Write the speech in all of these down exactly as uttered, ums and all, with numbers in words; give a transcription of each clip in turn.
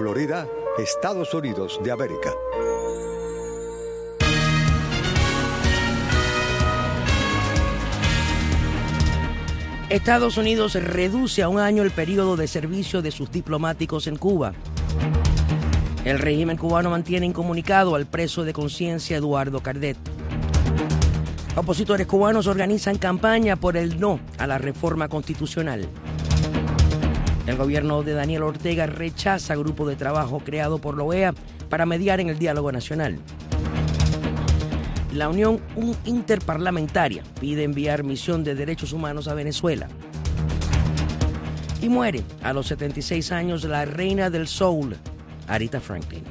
Florida, Estados Unidos de América. Estados Unidos reduce a un año el periodo de servicio de sus diplomáticos en Cuba. El régimen cubano mantiene incomunicado al preso de conciencia Eduardo Cardet. Opositores cubanos organizan campaña por el no a la reforma constitucional. El gobierno de Daniel Ortega rechaza grupo de trabajo creado por la O E A para mediar en el diálogo nacional. La Unión Interparlamentaria pide enviar misión de derechos humanos a Venezuela. Y muere a los setenta y seis años la reina del soul, Aretha Franklin.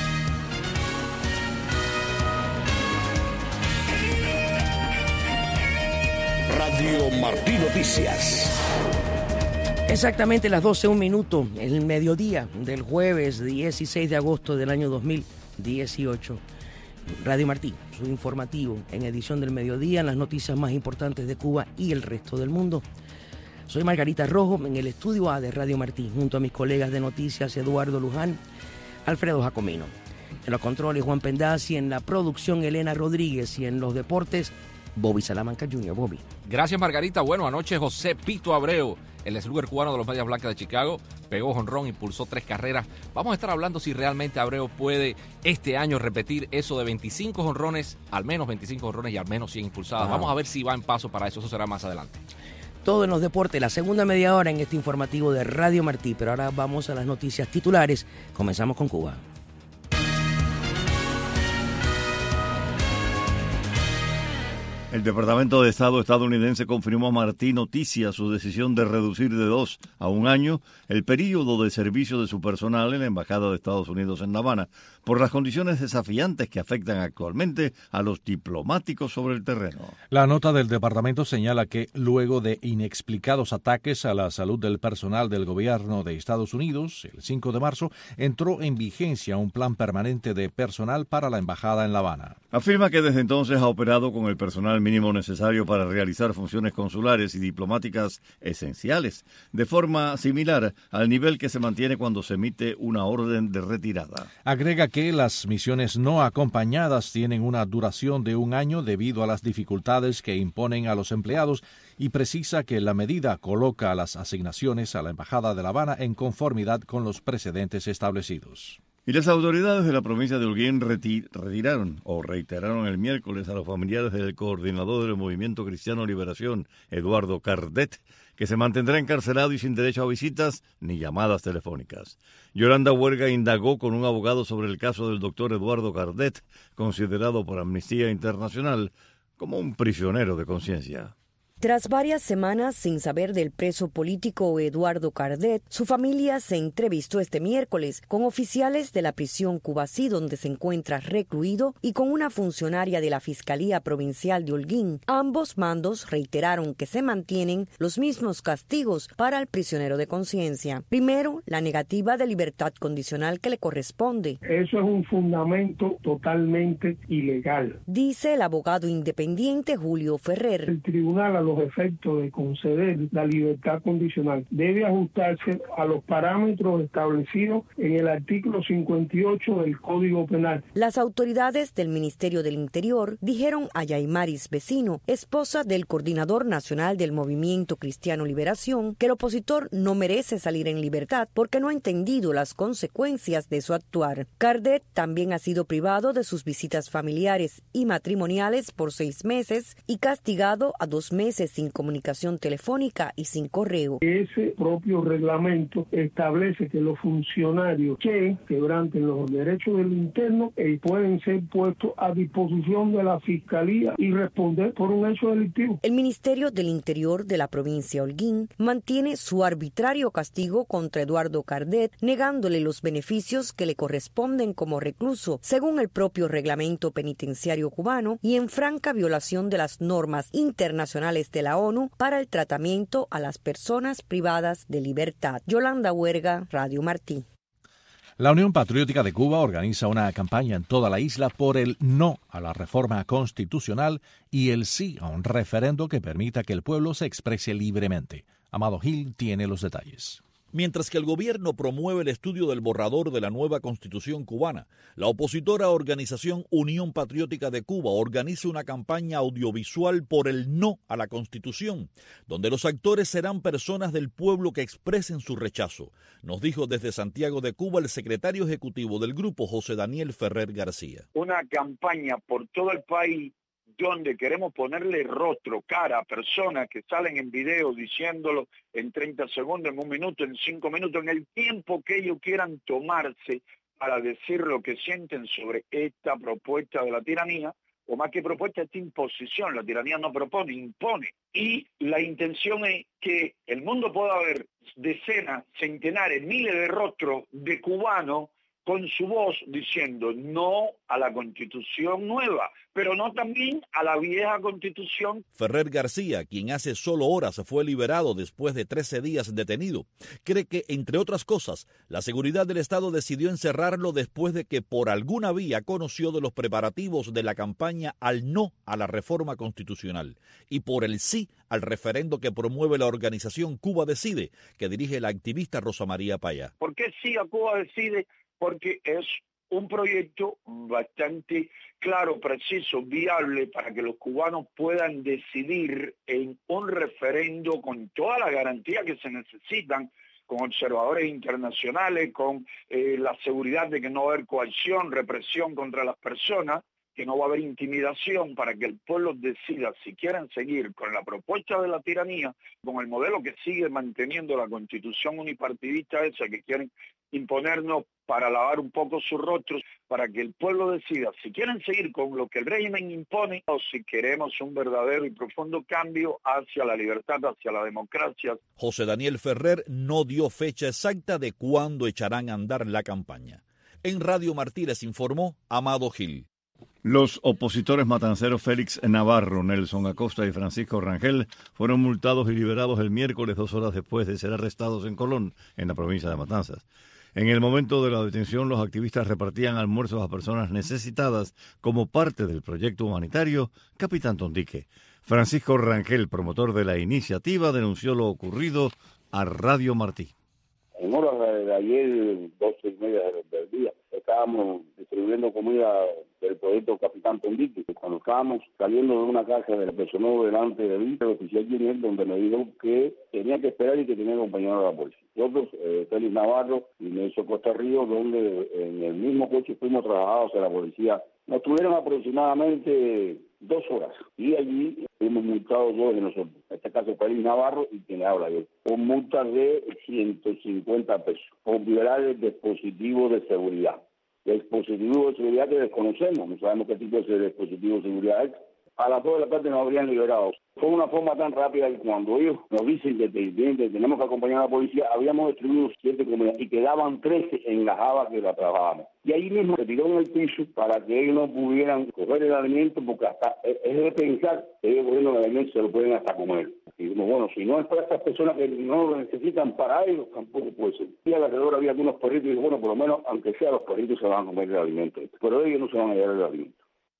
Radio Martí Noticias. Exactamente las doce, un minuto, el mediodía del jueves dieciséis de agosto del año dos mil dieciocho. Radio Martí, su informativo en edición del mediodía, en las noticias más importantes de Cuba y el resto del mundo. Soy Margarita Rojo en el estudio A de Radio Martí, junto a mis colegas de noticias Eduardo Luján, Alfredo Jacomino. En los controles Juan Pendazzi, en la producción Elena Rodríguez y en los deportes Bobby Salamanca junior Bobby. Gracias, Margarita. Bueno, anoche José Pito Abreu, el slugger cubano de los Medias Blancas de Chicago, pegó jonrón, impulsó tres carreras. Vamos a estar hablando si realmente Abreu puede este año repetir eso de veinticinco jonrones, al menos veinticinco jonrones y al menos cien impulsadas. Ah. Vamos a ver si va en paso para eso, eso será más adelante. Todo en los deportes, la segunda media hora en este informativo de Radio Martí, pero ahora vamos a las noticias titulares. Comenzamos con Cuba. El Departamento de Estado estadounidense confirmó a Martí Noticias su decisión de reducir de dos a un año el período de servicio de su personal en la Embajada de Estados Unidos en La Habana por las condiciones desafiantes que afectan actualmente a los diplomáticos sobre el terreno. La nota del departamento señala que luego de inexplicados ataques a la salud del personal del gobierno de Estados Unidos, el cinco de marzo entró en vigencia un plan permanente de personal para la Embajada en La Habana. Afirma que desde entonces ha operado con el personal mínimo necesario para realizar funciones consulares y diplomáticas esenciales, de forma similar al nivel que se mantiene cuando se emite una orden de retirada. Agrega que las misiones no acompañadas tienen una duración de un año debido a las dificultades que imponen a los empleados y precisa que la medida coloca las asignaciones a la Embajada de La Habana en conformidad con los precedentes establecidos. Y las autoridades de la provincia de Holguín reti- retiraron o reiteraron el miércoles a los familiares del coordinador del Movimiento Cristiano Liberación, Eduardo Cardet, que se mantendrá encarcelado y sin derecho a visitas ni llamadas telefónicas. Yolanda Huerga indagó con un abogado sobre el caso del doctor Eduardo Cardet, considerado por Amnistía Internacional como un prisionero de conciencia. Tras varias semanas sin saber del preso político Eduardo Cardet, su familia se entrevistó este miércoles con oficiales de la prisión Cubasí, donde se encuentra recluido, y con una funcionaria de la Fiscalía Provincial de Holguín. Ambos mandos reiteraron que se mantienen los mismos castigos para el prisionero de conciencia. Primero, la negativa de libertad condicional que le corresponde. Eso es un fundamento totalmente ilegal, dice el abogado independiente Julio Ferrer. El tribunal, a los efectos de conceder la libertad condicional, debe ajustarse a los parámetros establecidos en el artículo cincuenta y ocho del Código Penal. Las autoridades del Ministerio del Interior dijeron a Yaimaris Vecino, esposa del coordinador nacional del Movimiento Cristiano Liberación, que el opositor no merece salir en libertad porque no ha entendido las consecuencias de su actuar. Cardet también ha sido privado de sus visitas familiares y matrimoniales por seis meses y castigado a dos meses sin comunicación telefónica y sin correo. Ese propio reglamento establece que los funcionarios que quebranten los derechos del interno eh, pueden ser puestos a disposición de la Fiscalía y responder por un hecho delictivo. El Ministerio del Interior de la provincia Holguín mantiene su arbitrario castigo contra Eduardo Cardet, negándole los beneficios que le corresponden como recluso, según el propio reglamento penitenciario cubano, y en franca violación de las normas internacionales de la ONU para el tratamiento a las personas privadas de libertad. Yolanda Huerga, Radio Martí. La Unión Patriótica de Cuba organiza una campaña en toda la isla por el no a la reforma constitucional y el sí a un referendo que permita que el pueblo se exprese libremente. Amado Gil tiene los detalles. Mientras que el gobierno promueve el estudio del borrador de la nueva Constitución cubana, la opositora organización Unión Patriótica de Cuba organiza una campaña audiovisual por el no a la Constitución, donde los actores serán personas del pueblo que expresen su rechazo, nos dijo desde Santiago de Cuba el secretario ejecutivo del grupo, José Daniel Ferrer García. Una campaña por todo el país donde queremos ponerle rostro, cara a personas que salen en video diciéndolo en treinta segundos, en un minuto, en cinco minutos, en el tiempo que ellos quieran tomarse para decir lo que sienten sobre esta propuesta de la tiranía, o más que propuesta, esta imposición. La tiranía no propone, impone. Y la intención es que el mundo pueda ver decenas, centenares, miles de rostros de cubanos con su voz diciendo no a la Constitución nueva, pero no también a la vieja Constitución. Ferrer García, quien hace solo horas fue liberado después de trece días detenido, cree que, entre otras cosas, la seguridad del Estado decidió encerrarlo después de que por alguna vía conoció de los preparativos de la campaña al no a la reforma constitucional y por el sí al referendo que promueve la organización Cuba Decide, que dirige la activista Rosa María Payá. ¿Por qué sí a Cuba Decide? Porque es un proyecto bastante claro, preciso, viable para que los cubanos puedan decidir en un referendo con toda la garantía que se necesitan, con observadores internacionales, con eh, la seguridad de que no va a haber coacción, represión contra las personas, que no va a haber intimidación, para que el pueblo decida si quieren seguir con la propuesta de la tiranía, con el modelo que sigue manteniendo la constitución unipartidista esa que quieren imponernos para lavar un poco sus rostros, para que el pueblo decida si quieren seguir con lo que el régimen impone o si queremos un verdadero y profundo cambio hacia la libertad, hacia la democracia. José Daniel Ferrer no dio fecha exacta de cuándo echarán a andar la campaña. En Radio Martí les informó Amado Gil. Los opositores matanceros Félix Navarro, Nelson Acosta y Francisco Rangel fueron multados y liberados el miércoles dos horas después de ser arrestados en Colón, en la provincia de Matanzas. En el momento de la detención, los activistas repartían almuerzos a personas necesitadas como parte del proyecto humanitario Capitán Tondique. Francisco Rangel, promotor de la iniciativa, denunció lo ocurrido a Radio Martí. En horas de ayer, doce y media del día, estábamos distribuyendo comida del proyecto Capitán Tondique. Cuando estábamos saliendo de una casa, del personal delante de mí, el oficial Guinel, donde me dijo que tenía que esperar y que tenía que acompañar a la policía. Nosotros, eh, Félix Navarro y Nelson Costa Río, donde en el mismo coche fuimos trasladados a la policía. Nos tuvieron aproximadamente dos horas y allí fuimos multados dos de nosotros. En este caso Félix Navarro y quien habla yo, con multas de ciento cincuenta pesos por violar el dispositivo de seguridad. El dispositivo de seguridad que desconocemos, no sabemos qué tipo de dispositivo de seguridad es. A las dos de la tarde nos habrían liberado. Fue una forma tan rápida que cuando ellos nos dicen que tenemos que acompañar a la policía, habíamos distribuido siete comidas y quedaban trece en la java que la trabajábamos. Y ahí mismo se tiró en el piso para que ellos no pudieran coger el alimento, porque hasta es de pensar que ellos cogiendo el alimento se lo pueden hasta comer. Y dijimos, bueno, si no es para estas personas que no lo necesitan para ellos, tampoco puede ser. Y alrededor había algunos perritos y dije, bueno, por lo menos, aunque sea, los perritos se van a comer el alimento. Pero ellos no se van a llevar el alimento.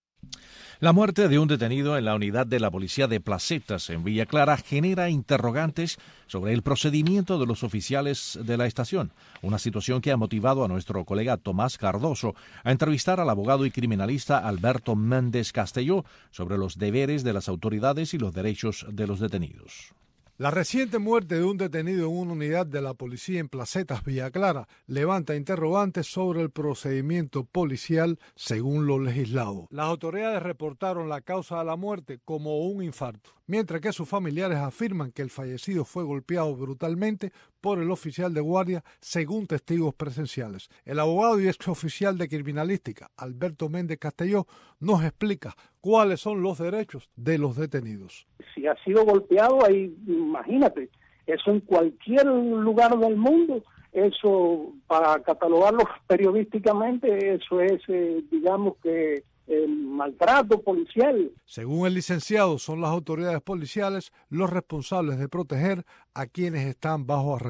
La muerte de un detenido en la unidad de la policía de Placetas, en Villa Clara, genera interrogantes sobre el procedimiento de los oficiales de la estación, una situación que ha motivado a nuestro colega Tomás Cardoso a entrevistar al abogado y criminalista Alberto Méndez Castelló sobre los deberes de las autoridades y los derechos de los detenidos. La reciente muerte de un detenido en una unidad de la policía en Placetas, Villa Clara, levanta interrogantes sobre el procedimiento policial según lo legislado. Las autoridades reportaron la causa de la muerte como un infarto, mientras que sus familiares afirman que el fallecido fue golpeado brutalmente por el oficial de guardia, según testigos presenciales. El abogado y exoficial de criminalística, Alberto Méndez Castelló, nos explica cuáles son los derechos de los detenidos. Si ha sido golpeado, ahí, imagínate, eso en cualquier lugar del mundo, eso para catalogarlo periodísticamente, eso es, eh, digamos que, el maltrato policial. Según el licenciado, son las autoridades policiales los responsables de proteger a quienes están bajo arresto.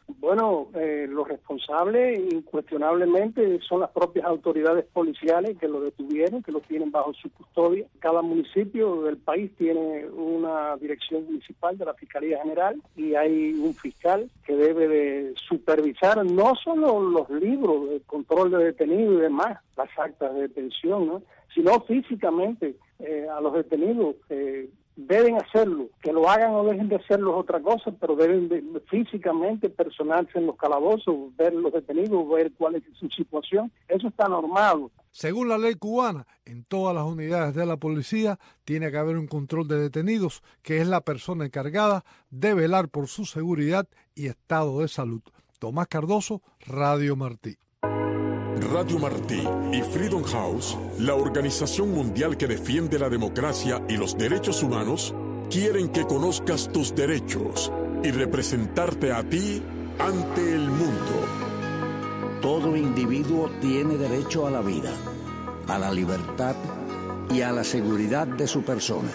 Bueno, eh, los responsables incuestionablemente son las propias autoridades policiales que lo detuvieron, que lo tienen bajo su custodia. Cada municipio del país tiene una dirección municipal de la Fiscalía General y hay un fiscal que debe de supervisar no solo los libros de control de detenidos y demás, las actas de detención, ¿no?, sino físicamente eh, a los detenidos. Eh, deben hacerlo, que lo hagan o dejen de hacerlo es otra cosa, pero deben de, físicamente personarse en los calabozos, ver los detenidos, ver cuál es su situación. Eso está normado. Según la ley cubana, en todas las unidades de la policía tiene que haber un control de detenidos, que es la persona encargada de velar por su seguridad y estado de salud. Tomás Cardoso, Radio Martí. Radio Martí y Freedom House, la organización mundial que defiende la democracia y los derechos humanos, quieren que conozcas tus derechos y representarte a ti ante el mundo. Todo individuo tiene derecho a la vida, a la libertad y a la seguridad de su persona.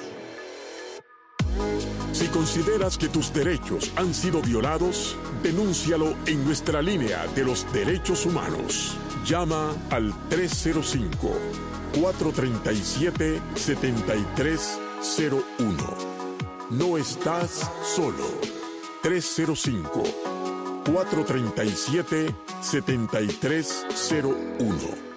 Si consideras que tus derechos han sido violados, denúncialo en nuestra línea de los derechos humanos. Llama al tres cero cinco, cuatro tres siete, siete tres cero uno. No estás solo. tres cero cinco, cuatro tres siete, siete tres cero uno.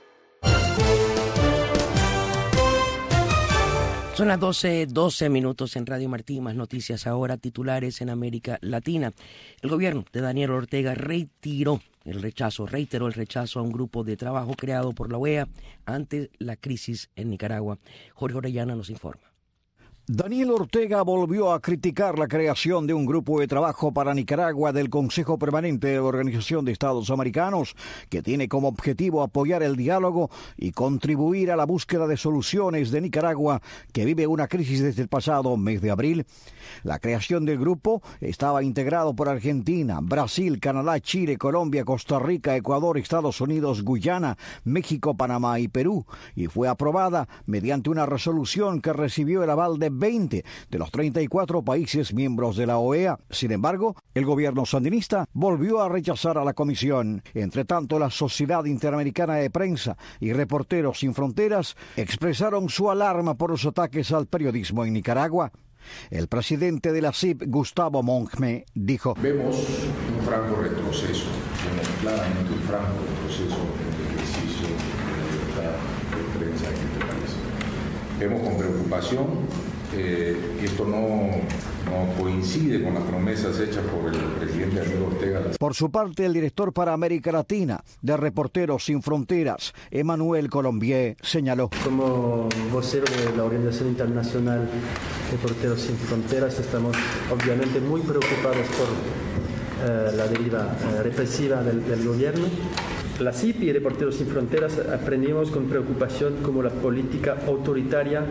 Son las doce, doce minutos en Radio Martí, más noticias ahora, titulares en América Latina. El gobierno de Daniel Ortega retiró el rechazo, reiteró el rechazo a un grupo de trabajo creado por la O E A ante la crisis en Nicaragua. Jorge Orellana nos informa. Daniel Ortega volvió a criticar la creación de un grupo de trabajo para Nicaragua del Consejo Permanente de la Organización de Estados Americanos, que tiene como objetivo apoyar el diálogo y contribuir a la búsqueda de soluciones de Nicaragua, que vive una crisis desde el pasado mes de abril. La creación del grupo estaba integrado por Argentina, Brasil, Canadá, Chile, Colombia, Costa Rica, Ecuador, Estados Unidos, Guyana, México, Panamá y Perú, y fue aprobada mediante una resolución que recibió el aval de veinte de los treinta y cuatro países miembros de la O E A. Sin embargo, el gobierno sandinista volvió a rechazar a la comisión. Entre tanto, la Sociedad Interamericana de Prensa y Reporteros Sin Fronteras expresaron su alarma por los ataques al periodismo en Nicaragua. El presidente de la C I P, Gustavo Monge, dijo: Vemos un franco retroceso, vemos claramente un franco retroceso en el ejercicio de la libertad de prensa en este país. Vemos con preocupación Eh, esto no, no coincide con las promesas hechas por el presidente Daniel Ortega. Por su parte, el director para América Latina de Reporteros Sin Fronteras, Emmanuel Colombier, señaló: Como vocero de la Organización Internacional Reporteros Sin Fronteras, estamos obviamente muy preocupados por eh, la deriva eh, represiva del, del gobierno. La C I P y Reporteros Sin Fronteras aprendimos con preocupación cómo la política autoritaria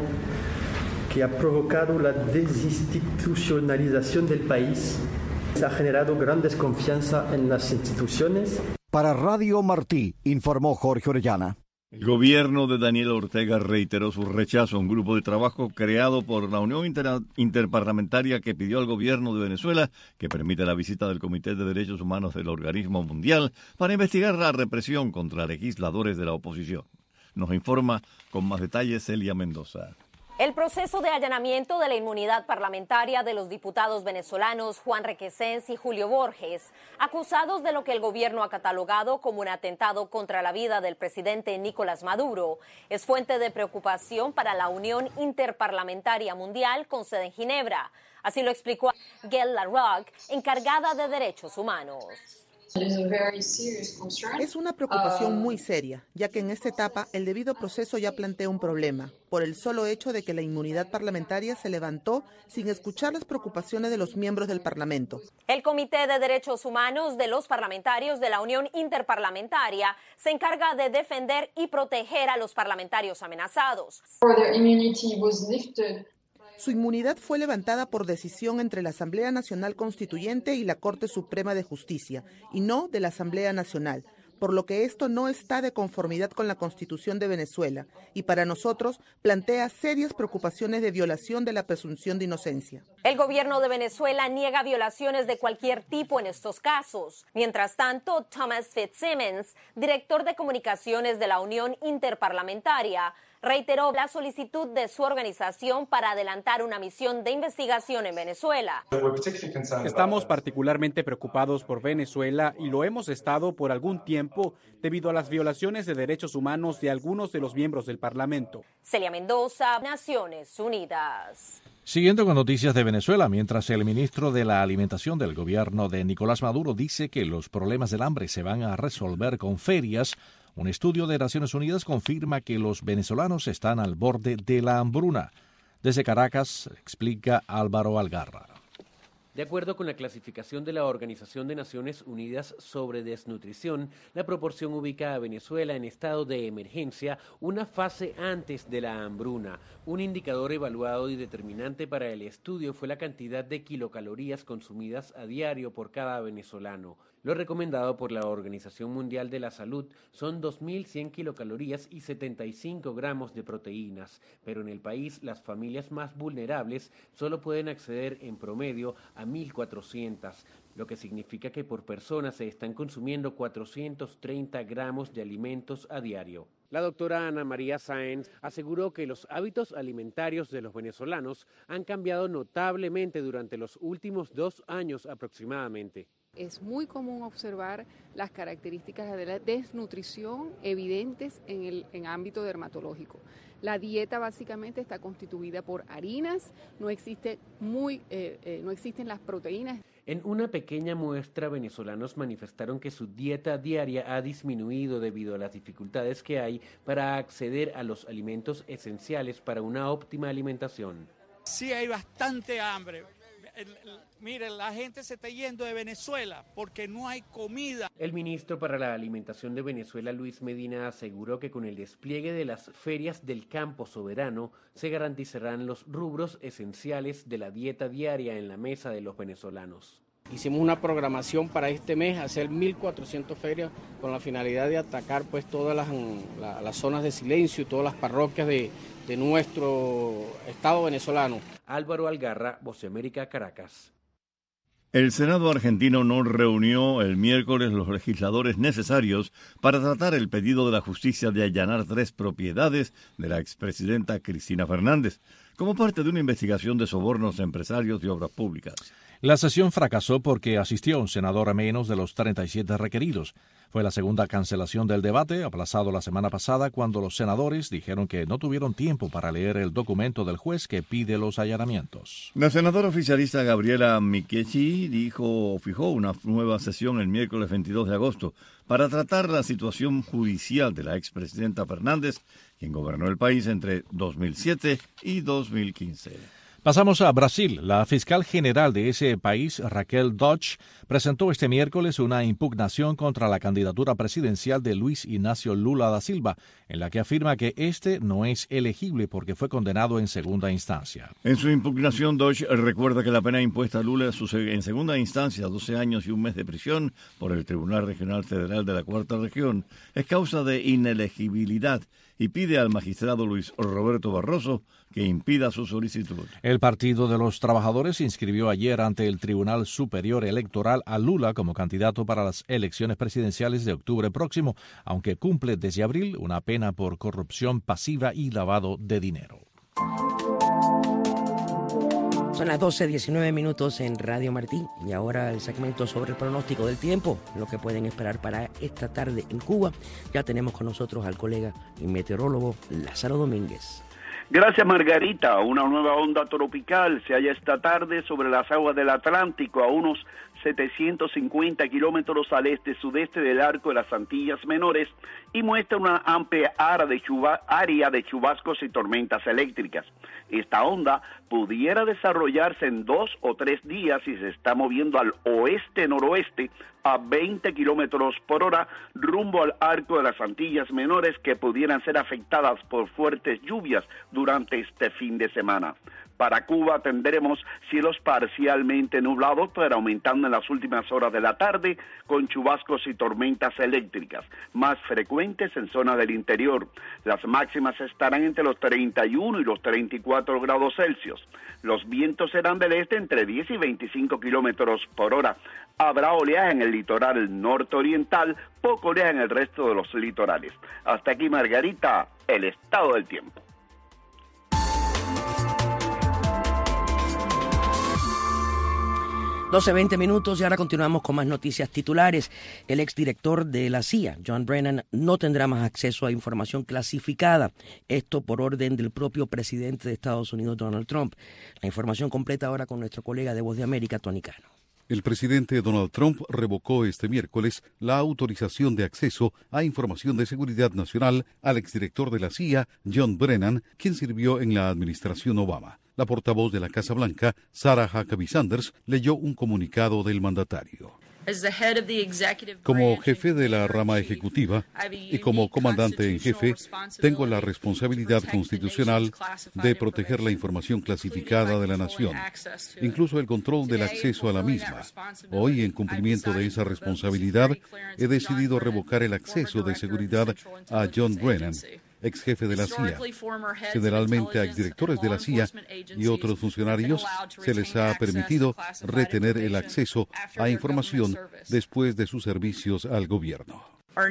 que ha provocado la desinstitucionalización del país ha generado gran desconfianza en las instituciones. Para Radio Martí, informó Jorge Orellana. El gobierno de Daniel Ortega reiteró su rechazo a un grupo de trabajo creado por la Unión Inter- Interparlamentaria que pidió al gobierno de Venezuela que permita la visita del Comité de Derechos Humanos del Organismo Mundial para investigar la represión contra legisladores de la oposición. Nos informa con más detalles Celia Mendoza. El proceso de allanamiento de la inmunidad parlamentaria de los diputados venezolanos Juan Requesens y Julio Borges, acusados de lo que el gobierno ha catalogado como un atentado contra la vida del presidente Nicolás Maduro, es fuente de preocupación para la Unión Interparlamentaria Mundial con sede en Ginebra. Así lo explicó Gail LaRocque, encargada de Derechos Humanos. Es una preocupación muy seria, ya que en esta etapa el debido proceso ya plantea un problema, por el solo hecho de que la inmunidad parlamentaria se levantó sin escuchar las preocupaciones de los miembros del Parlamento. El Comité de Derechos Humanos de los parlamentarios de la Unión Interparlamentaria se encarga de defender y proteger a los parlamentarios amenazados. Su inmunidad fue levantada por decisión entre la Asamblea Nacional Constituyente y la Corte Suprema de Justicia, y no de la Asamblea Nacional, por lo que esto no está de conformidad con la Constitución de Venezuela y para nosotros plantea serias preocupaciones de violación de la presunción de inocencia. El gobierno de Venezuela niega violaciones de cualquier tipo en estos casos. Mientras tanto, Thomas Fitzsimmons, director de comunicaciones de la Unión Interparlamentaria, reiteró la solicitud de su organización para adelantar una misión de investigación en Venezuela. Estamos particularmente preocupados por Venezuela y lo hemos estado por algún tiempo debido a las violaciones de derechos humanos de algunos de los miembros del Parlamento. Celia Mendoza, Naciones Unidas. Siguiendo con noticias de Venezuela, mientras el ministro de la Alimentación del gobierno de Nicolás Maduro dice que los problemas del hambre se van a resolver con ferias, un estudio de Naciones Unidas confirma que los venezolanos están al borde de la hambruna. Desde Caracas, explica Álvaro Algarra. De acuerdo con la clasificación de la Organización de Naciones Unidas sobre Desnutrición, la proporción ubica a Venezuela en estado de emergencia, una fase antes de la hambruna. Un indicador evaluado y determinante para el estudio fue la cantidad de kilocalorías consumidas a diario por cada venezolano. Lo recomendado por la Organización Mundial de la Salud son dos mil cien kilocalorías y setenta y cinco gramos de proteínas, pero en el país las familias más vulnerables solo pueden acceder en promedio a mil cuatrocientas, lo que significa que por persona se están consumiendo cuatrocientos treinta gramos de alimentos a diario. La doctora Ana María Sáenz aseguró que los hábitos alimentarios de los venezolanos han cambiado notablemente durante los últimos dos años aproximadamente. Es muy común observar las características de la desnutrición evidentes en el en ámbito dermatológico. La dieta básicamente está constituida por harinas, no existe muy, eh, eh, no existen las proteínas. En una pequeña muestra, venezolanos manifestaron que su dieta diaria ha disminuido debido a las dificultades que hay para acceder a los alimentos esenciales para una óptima alimentación. Sí, hay bastante hambre. Miren, la gente se está yendo de Venezuela porque no hay comida. El ministro para la Alimentación de Venezuela, Luis Medina, aseguró que con el despliegue de las ferias del campo soberano se garantizarán los rubros esenciales de la dieta diaria en la mesa de los venezolanos. Hicimos una programación para este mes, hacer mil cuatrocientas ferias con la finalidad de atacar pues todas las, la, las zonas de silencio y todas las parroquias de, de nuestro estado venezolano. Álvaro Algarra, Voz de América, Caracas. El Senado argentino no reunió el miércoles los legisladores necesarios para tratar el pedido de la justicia de allanar tres propiedades de la expresidenta Cristina Fernández, como parte de una investigación de sobornos a empresarios de obras públicas. La sesión fracasó porque asistió un senador a menos de los treinta y siete requeridos. Fue la segunda cancelación del debate, aplazado la semana pasada, cuando los senadores dijeron que no tuvieron tiempo para leer el documento del juez que pide los allanamientos. La senadora oficialista Gabriela Michechi dijo, fijó una nueva sesión el miércoles veintidós de agosto para tratar la situación judicial de la expresidenta Fernández, quien gobernó el país entre dos mil siete y dos mil quince. Pasamos a Brasil. La fiscal general de ese país, Raquel Dodge, presentó este miércoles una impugnación contra la candidatura presidencial de Luis Ignacio Lula da Silva, en la que afirma que este no es elegible porque fue condenado en segunda instancia. En su impugnación, Dodge recuerda que la pena impuesta a Lula en segunda instancia, doce años y un mes de prisión, por el Tribunal Regional Federal de la Cuarta Región, es causa de inelegibilidad y pide al magistrado Luis Roberto Barroso que impida su solicitud. El Partido de los Trabajadores inscribió ayer ante el Tribunal Superior Electoral a Lula como candidato para las elecciones presidenciales de octubre próximo, aunque cumple desde abril una pena por corrupción pasiva y lavado de dinero. Son las doce diecinueve minutos en Radio Martí y ahora el segmento sobre el pronóstico del tiempo, lo que pueden esperar para esta tarde en Cuba. Ya tenemos con nosotros al colega y meteorólogo Lázaro Domínguez. Gracias, Margarita. Una nueva onda tropical se halla esta tarde sobre las aguas del Atlántico a unos setecientos cincuenta kilómetros al este-sudeste del arco de las Antillas Menores y muestra una amplia área de, chuba, área de chubascos y tormentas eléctricas. Esta onda pudiera desarrollarse en dos o tres días y se está moviendo al oeste-noroeste a veinte kilómetros por hora rumbo al arco de las Antillas Menores, que pudieran ser afectadas por fuertes lluvias durante este fin de semana. Para Cuba tendremos cielos parcialmente nublados, pero aumentando en las últimas horas de la tarde, con chubascos y tormentas eléctricas, más frecuentes en zona del interior. Las máximas estarán entre los treinta y uno y los treinta y cuatro grados Celsius. Los vientos serán del este entre diez y veinticinco kilómetros por hora. Habrá oleaje en el litoral norte-oriental, poco oleaje en el resto de los litorales. Hasta aquí, Margarita, el estado del tiempo. doce veinte minutos y ahora continuamos con más noticias titulares. El exdirector de la C I A, John Brennan, no tendrá más acceso a información clasificada. Esto por orden del propio presidente de Estados Unidos, Donald Trump. La información completa ahora con nuestro colega de Voz de América, Tony Cano. El presidente Donald Trump revocó este miércoles la autorización de acceso a información de seguridad nacional al exdirector de la C I A, John Brennan, quien sirvió en la administración Obama. La portavoz de la Casa Blanca, Sarah Huckabee Sanders, leyó un comunicado del mandatario. Como jefe de la rama ejecutiva y como comandante en jefe, tengo la responsabilidad constitucional de proteger la información clasificada de la nación, incluso el control del acceso a la misma. Hoy, en cumplimiento de esa responsabilidad, he decidido revocar el acceso de seguridad a John Brennan, ex jefe de la C I A. Generalmente a exdirectores de la C I A y otros funcionarios se les ha permitido retener el acceso a información después de sus servicios al gobierno.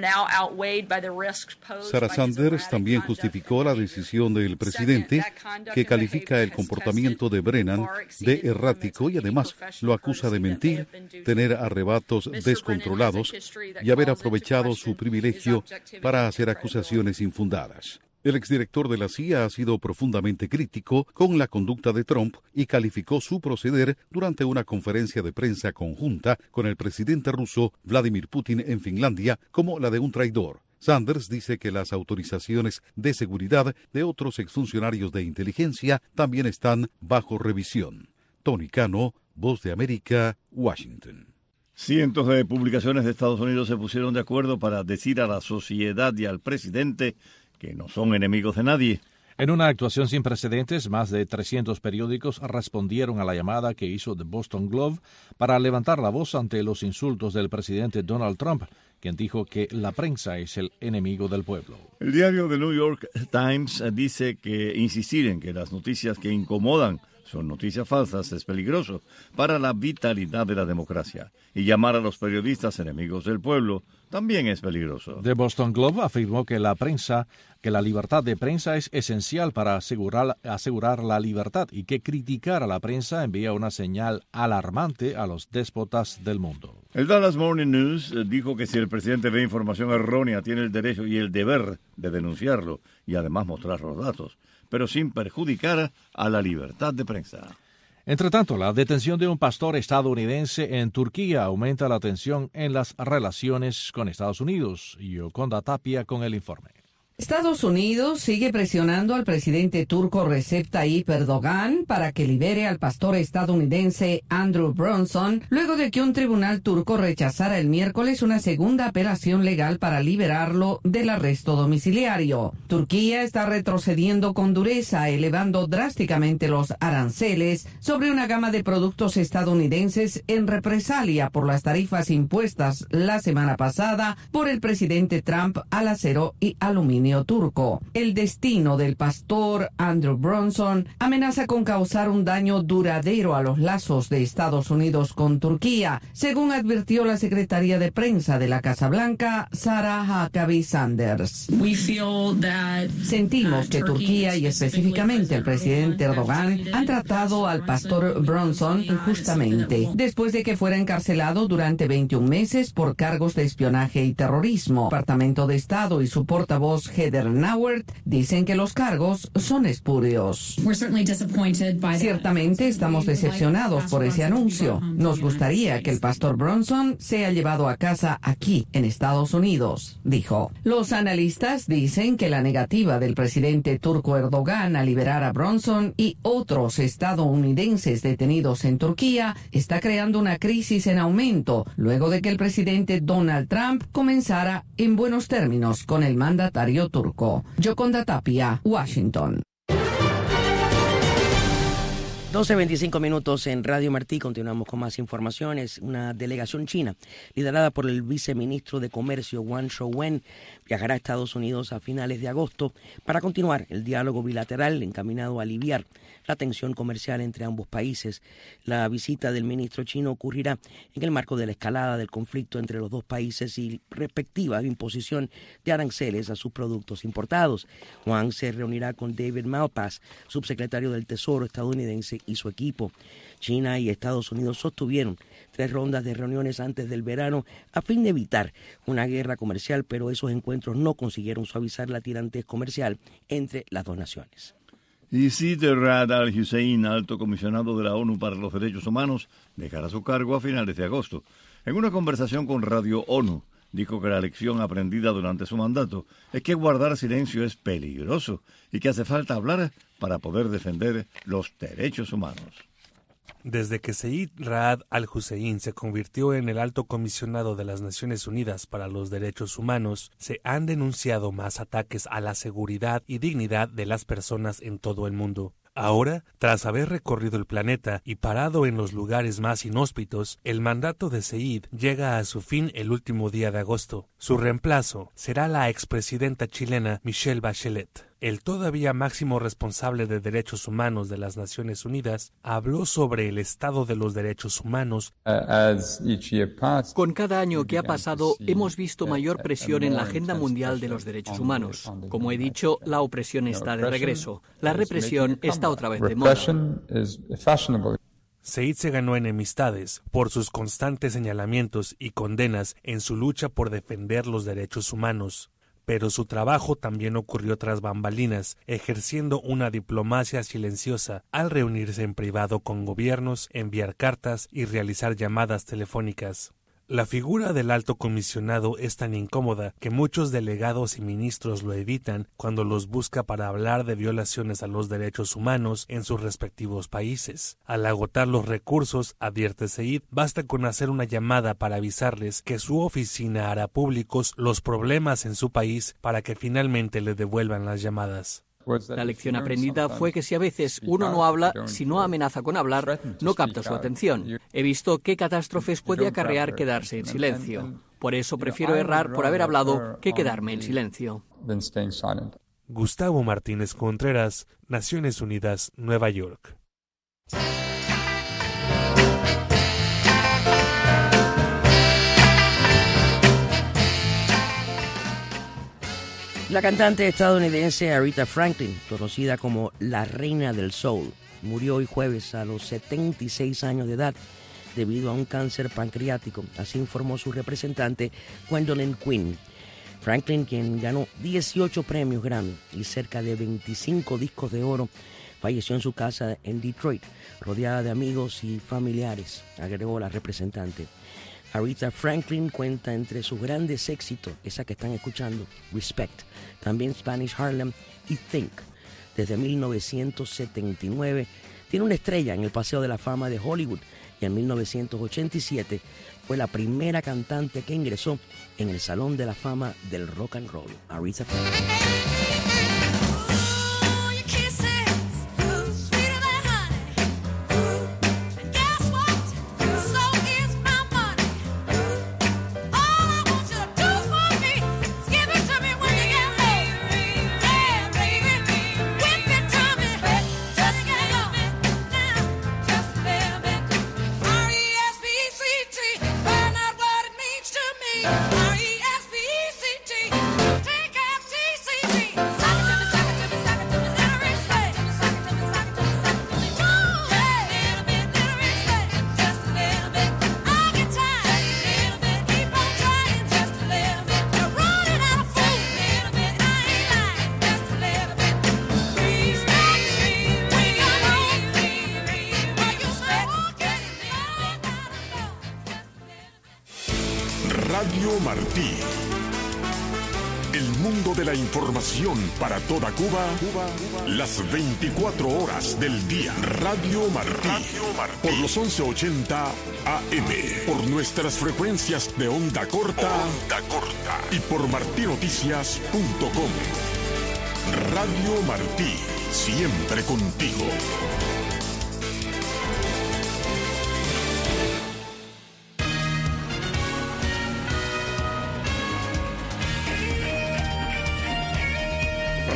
Sarah Sanders también justificó la decisión del presidente, que califica el comportamiento de Brennan de errático y además lo acusa de mentir, tener arrebatos descontrolados y haber aprovechado su privilegio para hacer acusaciones infundadas. El exdirector de la C I A ha sido profundamente crítico con la conducta de Trump y calificó su proceder durante una conferencia de prensa conjunta con el presidente ruso Vladimir Putin en Finlandia como la de un traidor. Sanders dice que las autorizaciones de seguridad de otros exfuncionarios de inteligencia también están bajo revisión. Tony Cano, Voz de América, Washington. Cientos de publicaciones de Estados Unidos se pusieron de acuerdo para decir a la sociedad y al presidente que no son enemigos de nadie. En una actuación sin precedentes, más de trescientos periódicos respondieron a la llamada que hizo The Boston Globe para levantar la voz ante los insultos del presidente Donald Trump, quien dijo que la prensa es el enemigo del pueblo. El diario The New York Times dice que insistir en que las noticias que incomodan son noticias falsas es peligroso para la vitalidad de la democracia, y llamar a los periodistas enemigos del pueblo también es peligroso. The Boston Globe afirmó que la prensa, que la libertad de prensa es esencial para asegurar, asegurar la libertad y que criticar a la prensa envía una señal alarmante a los déspotas del mundo. El Dallas Morning News dijo que si el presidente ve información errónea, tiene el derecho y el deber de denunciarlo y además mostrar los datos, pero sin perjudicar a la libertad de prensa. Entre tanto, la detención de un pastor estadounidense en Turquía aumenta la tensión en las relaciones con Estados Unidos. Yoconda Tapia con el informe. Estados Unidos sigue presionando al presidente turco Recep Tayyip Erdogan para que libere al pastor estadounidense Andrew Brunson, luego de que un tribunal turco rechazara el miércoles una segunda apelación legal para liberarlo del arresto domiciliario. Turquía está retrocediendo con dureza, elevando drásticamente los aranceles sobre una gama de productos estadounidenses en represalia por las tarifas impuestas la semana pasada por el presidente Trump al acero y aluminio turco. El destino del pastor Andrew Brunson amenaza con causar un daño duradero a los lazos de Estados Unidos con Turquía, según advirtió la secretaria de prensa de la Casa Blanca, Sarah Huckabee Sanders. Sentimos que Turquía y específicamente el presidente Erdogan han tratado al pastor Brunson injustamente, después de que fuera encarcelado durante veintiún meses por cargos de espionaje y terrorismo. El Departamento de Estado y su portavoz Heather Nauert dicen que los cargos son espurios. Ciertamente estamos decepcionados por ese anuncio. Nos gustaría que el pastor Brunson sea llevado a casa aquí, en Estados Unidos, dijo. Los analistas dicen que la negativa del presidente turco Erdogan a liberar a Brunson y otros estadounidenses detenidos en Turquía está creando una crisis en aumento, luego de que el presidente Donald Trump comenzara en buenos términos con el mandatario turco. Yoconda Tapia, Washington. doce veinticinco minutos en Radio Martí. Continuamos con más informaciones. Una delegación china, liderada por el viceministro de Comercio Wang Shouwen, viajará a Estados Unidos a finales de agosto para continuar el diálogo bilateral encaminado a aliviar la tensión comercial entre ambos países. La visita del ministro chino ocurrirá en el marco de la escalada del conflicto entre los dos países y respectiva imposición de aranceles a sus productos importados. Wang se reunirá con David Malpass, subsecretario del Tesoro estadounidense, y su equipo. China y Estados Unidos sostuvieron tres rondas de reuniones antes del verano a fin de evitar una guerra comercial, pero esos encuentros no consiguieron suavizar la tirantez comercial entre las dos naciones. Y Zeid Ra'ad al-Hussein, alto comisionado de la ONU para los Derechos Humanos, dejará su cargo a finales de agosto. En una conversación con Radio ONU, dijo que la lección aprendida durante su mandato es que guardar silencio es peligroso y que hace falta hablar para poder defender los derechos humanos. Desde que Zeid Ra'ad al-Hussein se convirtió en el alto comisionado de las Naciones Unidas para los Derechos Humanos, se han denunciado más ataques a la seguridad y dignidad de las personas en todo el mundo. Ahora, tras haber recorrido el planeta y parado en los lugares más inhóspitos, el mandato de Zeid llega a su fin el último día de agosto. Su reemplazo será la expresidenta chilena Michelle Bachelet. El todavía máximo responsable de derechos humanos de las Naciones Unidas habló sobre el estado de los derechos humanos. Con cada año que ha pasado, hemos visto mayor presión en la agenda mundial de los derechos humanos. Como he dicho, la opresión está de regreso. La represión está otra vez de moda. Zeid se ganó enemistades por sus constantes señalamientos y condenas en su lucha por defender los derechos humanos. Pero su trabajo también ocurrió tras bambalinas, ejerciendo una diplomacia silenciosa al reunirse en privado con gobiernos, enviar cartas y realizar llamadas telefónicas. La figura del alto comisionado es tan incómoda que muchos delegados y ministros lo evitan cuando los busca para hablar de violaciones a los derechos humanos en sus respectivos países. Al agotar los recursos, advierte Zeid, basta con hacer una llamada para avisarles que su oficina hará públicos los problemas en su país para que finalmente le devuelvan las llamadas. La lección aprendida fue que si a veces uno no habla, si no amenaza con hablar, no capta su atención. He visto qué catástrofes puede acarrear quedarse en silencio. Por eso prefiero errar por haber hablado que quedarme en silencio. Gustavo Martínez Contreras, Naciones Unidas, Nueva York. La cantante estadounidense Aretha Franklin, conocida como la reina del soul, murió hoy jueves a los setenta y seis años de edad debido a un cáncer pancreático, así informó su representante Gwendolyn Quinn. Franklin, quien ganó dieciocho premios Grammy y cerca de veinticinco discos de oro, falleció en su casa en Detroit, rodeada de amigos y familiares, agregó la representante. Aretha Franklin cuenta entre sus grandes éxitos, esa que están escuchando, Respect, también Spanish Harlem y Think. Desde mil novecientos setenta y nueve tiene una estrella en el Paseo de la Fama de Hollywood y en mil novecientos ochenta y siete fue la primera cantante que ingresó en el Salón de la Fama del Rock and Roll. Aretha Franklin. Radio Martí. El mundo de la información para toda Cuba, las veinticuatro horas del día. Radio Martí. Radio Martí. Por los once ochenta A M. Por nuestras frecuencias de onda corta. Onda corta. Y por martinoticias punto com. Radio Martí. Siempre contigo.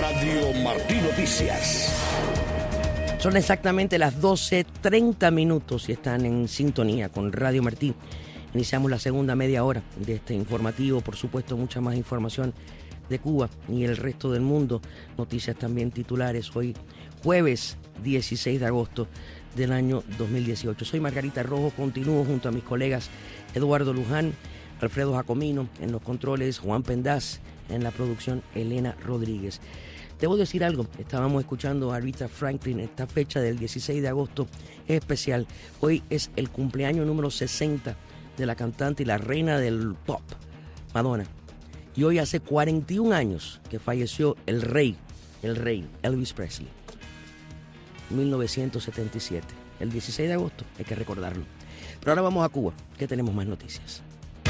Radio Martí Noticias. Son exactamente las doce treinta minutos y están en sintonía con Radio Martí. Iniciamos la segunda media hora de este informativo. Por supuesto, mucha más información de Cuba y el resto del mundo. Noticias también titulares. Hoy, jueves dieciséis de agosto del año dos mil dieciocho. Soy Margarita Rojo. Continúo junto a mis colegas Eduardo Luján, Alfredo Jacomino en los controles, Juan Pendaz en la producción, Elena Rodríguez. Debo decir algo, estábamos escuchando a Aretha Franklin. Esta fecha del dieciséis de agosto es especial. Hoy es el cumpleaños número sesenta de la cantante y la reina del pop, Madonna. Y hoy hace cuarenta y un años que falleció el rey, el rey Elvis Presley, mil novecientos setenta y siete. El dieciséis de agosto, hay que recordarlo. Pero ahora vamos a Cuba, que tenemos más noticias.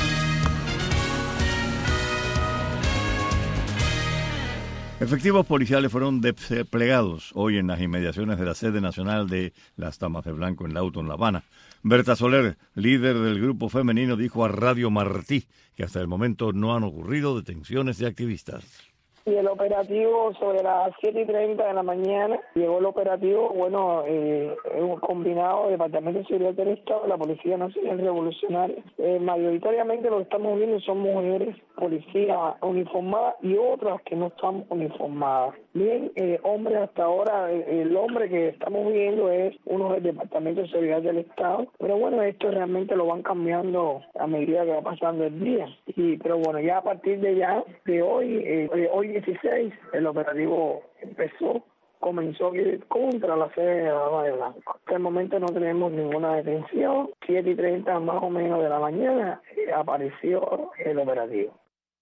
Efectivos policiales fueron desplegados hoy en las inmediaciones de la sede nacional de las Damas de Blanco en Lauton, La Habana. Berta Soler, líder del grupo femenino, dijo a Radio Martí que hasta el momento no han ocurrido detenciones de activistas. Y el operativo sobre las siete y treinta de la mañana, llegó el operativo, bueno, eh, un combinado del Departamento de Seguridad del Estado, la Policía Nacional Revolucionaria. Eh, mayoritariamente lo que estamos viendo son mujeres, policías uniformadas y otras que no están uniformadas. Bien, eh, hombres hasta ahora, eh, el hombre que estamos viendo es uno del Departamento de Seguridad del Estado, pero bueno, esto realmente lo van cambiando a medida que va pasando el día. Y pero bueno, ya a partir de ya, de hoy, eh, hoy dieciséis, el operativo empezó, comenzó contra la sede de la Dama de Blanco. Hasta el momento no tenemos ninguna detención. siete y treinta más o menos de la mañana eh, apareció el operativo.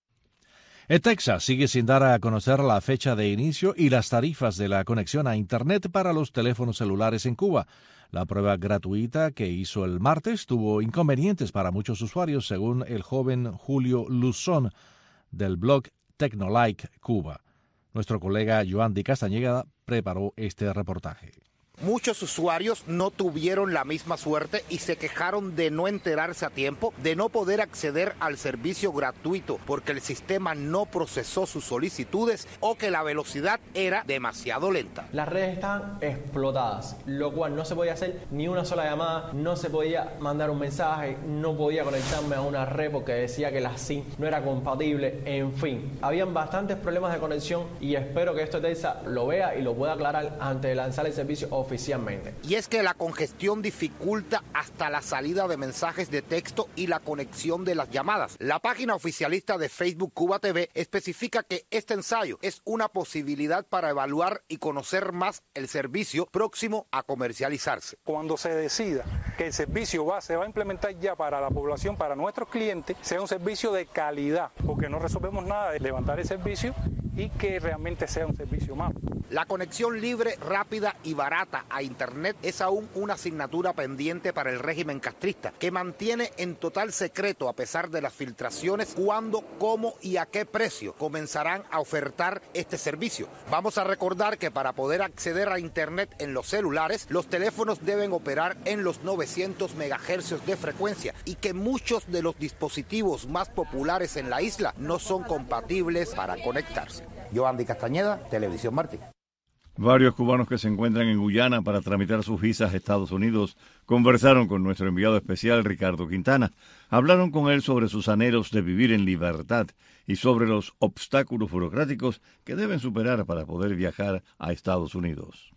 En Texas sigue sin dar a conocer la fecha de inicio y las tarifas de la conexión a Internet para los teléfonos celulares en Cuba. La prueba gratuita que hizo el martes tuvo inconvenientes para muchos usuarios, según el joven Julio Luzón del blog Tecnolike Cuba. Nuestro colega Joandy Castañeda preparó este reportaje. Muchos usuarios no tuvieron la misma suerte y se quejaron de no enterarse a tiempo, de no poder acceder al servicio gratuito porque el sistema no procesó sus solicitudes o que la velocidad era demasiado lenta. Las redes estaban explotadas, lo cual no se podía hacer ni una sola llamada, no se podía mandar un mensaje, no podía conectarme a una red porque decía que la SIM no era compatible, en fin. Habían bastantes problemas de conexión y espero que esto Telsa lo vea y lo pueda aclarar antes de lanzar el servicio oficialmente. Y es que la congestión dificulta hasta la salida de mensajes de texto y la conexión de las llamadas. La página oficialista de Facebook Cuba T V especifica que este ensayo es una posibilidad para evaluar y conocer más el servicio próximo a comercializarse. Cuando se decida que el servicio va, se va a implementar ya para la población, para nuestros clientes, sea un servicio de calidad, porque no resolvemos nada de levantar el servicio y que realmente sea un servicio más. La conexión libre, rápida y barata a Internet es aún una asignatura pendiente para el régimen castrista, que mantiene en total secreto, a pesar de las filtraciones, cuándo, cómo y a qué precio comenzarán a ofertar este servicio. Vamos a recordar que para poder acceder a Internet en los celulares, los teléfonos deben operar en los novecientos megahercios de frecuencia y que muchos de los dispositivos más populares en la isla no son compatibles para conectarse. Joandy Castañeda, Televisión Martí. Varios cubanos que se encuentran en Guyana para tramitar sus visas a Estados Unidos conversaron con nuestro enviado especial Ricardo Quintana. Hablaron con él sobre sus anhelos de vivir en libertad y sobre los obstáculos burocráticos que deben superar para poder viajar a Estados Unidos.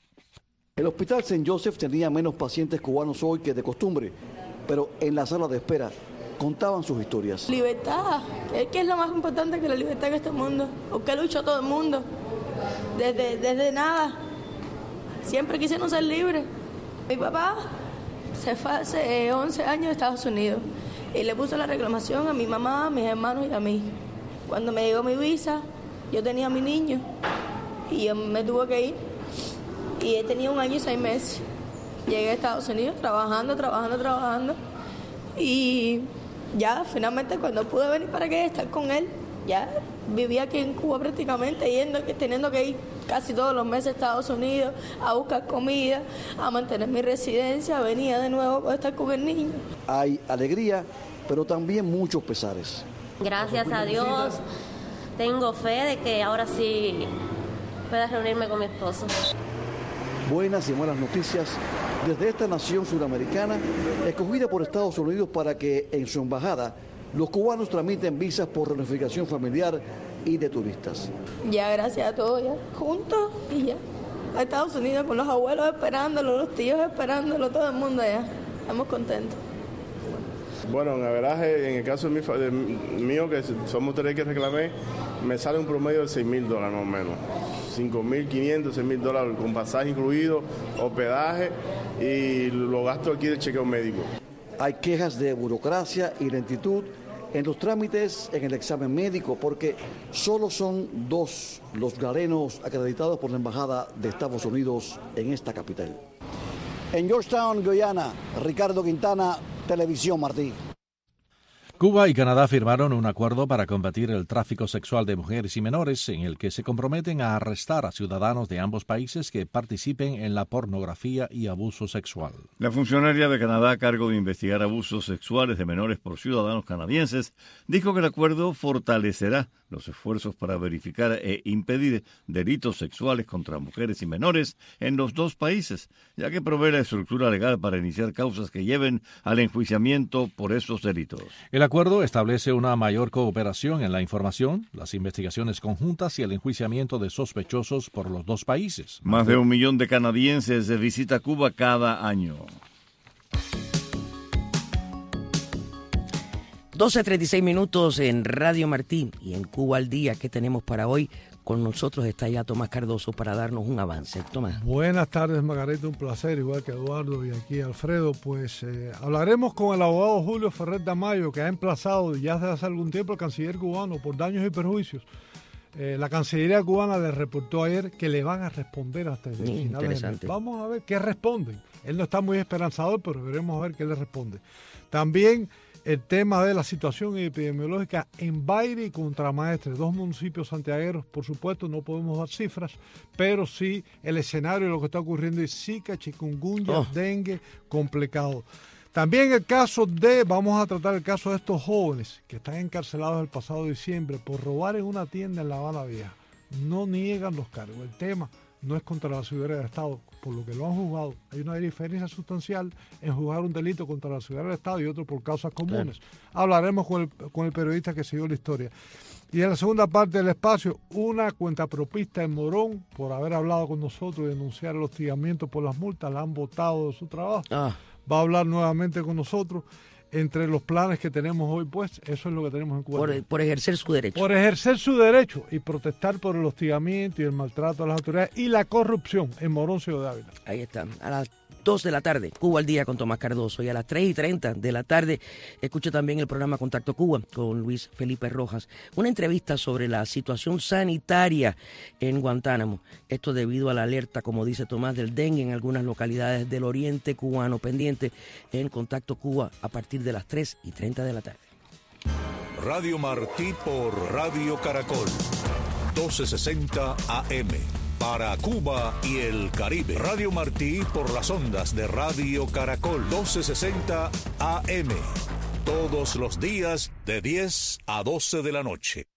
El Hospital Saint Joseph tenía menos pacientes cubanos hoy que de costumbre, pero en la sala de espera contaban sus historias. Libertad, es que es lo más importante que la libertad en este mundo, porque luchó todo el mundo, desde, desde nada, siempre quisieron ser libres. Mi papá se fue hace once años a Estados Unidos y le puso la reclamación a mi mamá, a mis hermanos y a mí. Cuando me llegó mi visa, yo tenía a mi niño y yo me tuve que ir y él tenía un año y seis meses. Llegué a Estados Unidos trabajando, trabajando, trabajando y ya finalmente cuando pude venir para acá estar con él, ya vivía aquí en Cuba prácticamente, yendo, teniendo que ir casi todos los meses a Estados Unidos a buscar comida, a mantener mi residencia, venía de nuevo a estar con el niño. Hay alegría, pero también muchos pesares. Gracias a Dios tengo fe de que ahora sí pueda reunirme con mi esposo. Buenas y malas noticias desde esta nación sudamericana, escogida por Estados Unidos para que en su embajada los cubanos tramiten visas por reunificación familiar y de turistas. Ya, gracias a todos, ya, juntos y ya. A Estados Unidos con los abuelos esperándolo, los tíos esperándolo, todo el mundo allá. Estamos contentos. Bueno, en verdad, en el caso de, mi, de mío, que somos tres que reclamé, me sale un promedio de seis mil dólares más o menos. cinco mil quinientos, seis mil dólares con pasaje incluido, hospedaje y los gastos aquí de chequeo médico. Hay quejas de burocracia y lentitud en los trámites en el examen médico porque solo son dos los galenos acreditados por la Embajada de Estados Unidos en esta capital. En Georgetown, Guyana, Ricardo Quintana, Televisión Martí. Cuba y Canadá firmaron un acuerdo para combatir el tráfico sexual de mujeres y menores, en el que se comprometen a arrestar a ciudadanos de ambos países que participen en la pornografía y abuso sexual. La funcionaria de Canadá a cargo de investigar abusos sexuales de menores por ciudadanos canadienses dijo que el acuerdo fortalecerá los esfuerzos para verificar e impedir delitos sexuales contra mujeres y menores en los dos países, ya que provee la estructura legal para iniciar causas que lleven al enjuiciamiento por esos delitos. El acuerdo establece una mayor cooperación en la información, las investigaciones conjuntas y el enjuiciamiento de sospechosos por los dos países. Más de un millón de canadienses visita Cuba cada año. doce treinta y seis minutos en Radio Martí y en Cuba al Día. ¿Qué tenemos para hoy? Con nosotros está ya Tomás Cardoso para darnos un avance. Tomás. Buenas tardes, Margarita, un placer, igual que Eduardo y aquí Alfredo. Pues eh, hablaremos con el abogado Julio Ferrer Tamayo, que ha emplazado ya desde hace algún tiempo al canciller cubano por daños y perjuicios. Eh, la Cancillería cubana le reportó ayer que le van a responder hasta el sí, final del mes. Vamos a ver qué responden. Él no está muy esperanzador, pero veremos a ver qué le responde. También el tema de la situación epidemiológica en Baire y Contramaestre, dos municipios santiagueros. Por supuesto, no podemos dar cifras, pero sí el escenario de lo que está ocurriendo es Zika, chikungunya, oh. dengue, complicado. También el caso de, vamos a tratar el caso de estos jóvenes que están encarcelados el pasado diciembre por robar en una tienda en La Habana Vieja. No niegan los cargos. El tema no es contra la seguridad del Estado, por lo que lo han juzgado. Hay una diferencia sustancial en juzgar un delito contra la seguridad del Estado y otro por causas comunes. Claro. Hablaremos con el, con el periodista que siguió la historia. Y en la segunda parte del espacio, una cuentapropista en Morón, por haber hablado con nosotros y denunciar el hostigamiento por las multas, la han botado de su trabajo. Ah. Va a hablar nuevamente con nosotros. Entre los planes que tenemos hoy, pues, eso es lo que tenemos en Cuba. Por, por ejercer su derecho. Por ejercer su derecho y protestar por el hostigamiento y el maltrato a las autoridades y la corrupción en Morón, Ciudad de Ávila. Ahí está. A las dos de la tarde, Cuba al Día con Tomás Cardoso. Y a las tres y treinta de la tarde, escuche también el programa Contacto Cuba con Luis Felipe Rojas. Una entrevista sobre la situación sanitaria en Guantánamo. Esto debido a la alerta, como dice Tomás, del dengue en algunas localidades del oriente cubano. Pendiente en Contacto Cuba a partir de las tres y treinta de la tarde. Radio Martí por Radio Caracol, doce sesenta A M. Para Cuba y el Caribe. Radio Martí por las ondas de Radio Caracol, doce sesenta A M. Todos los días de diez a doce de la noche.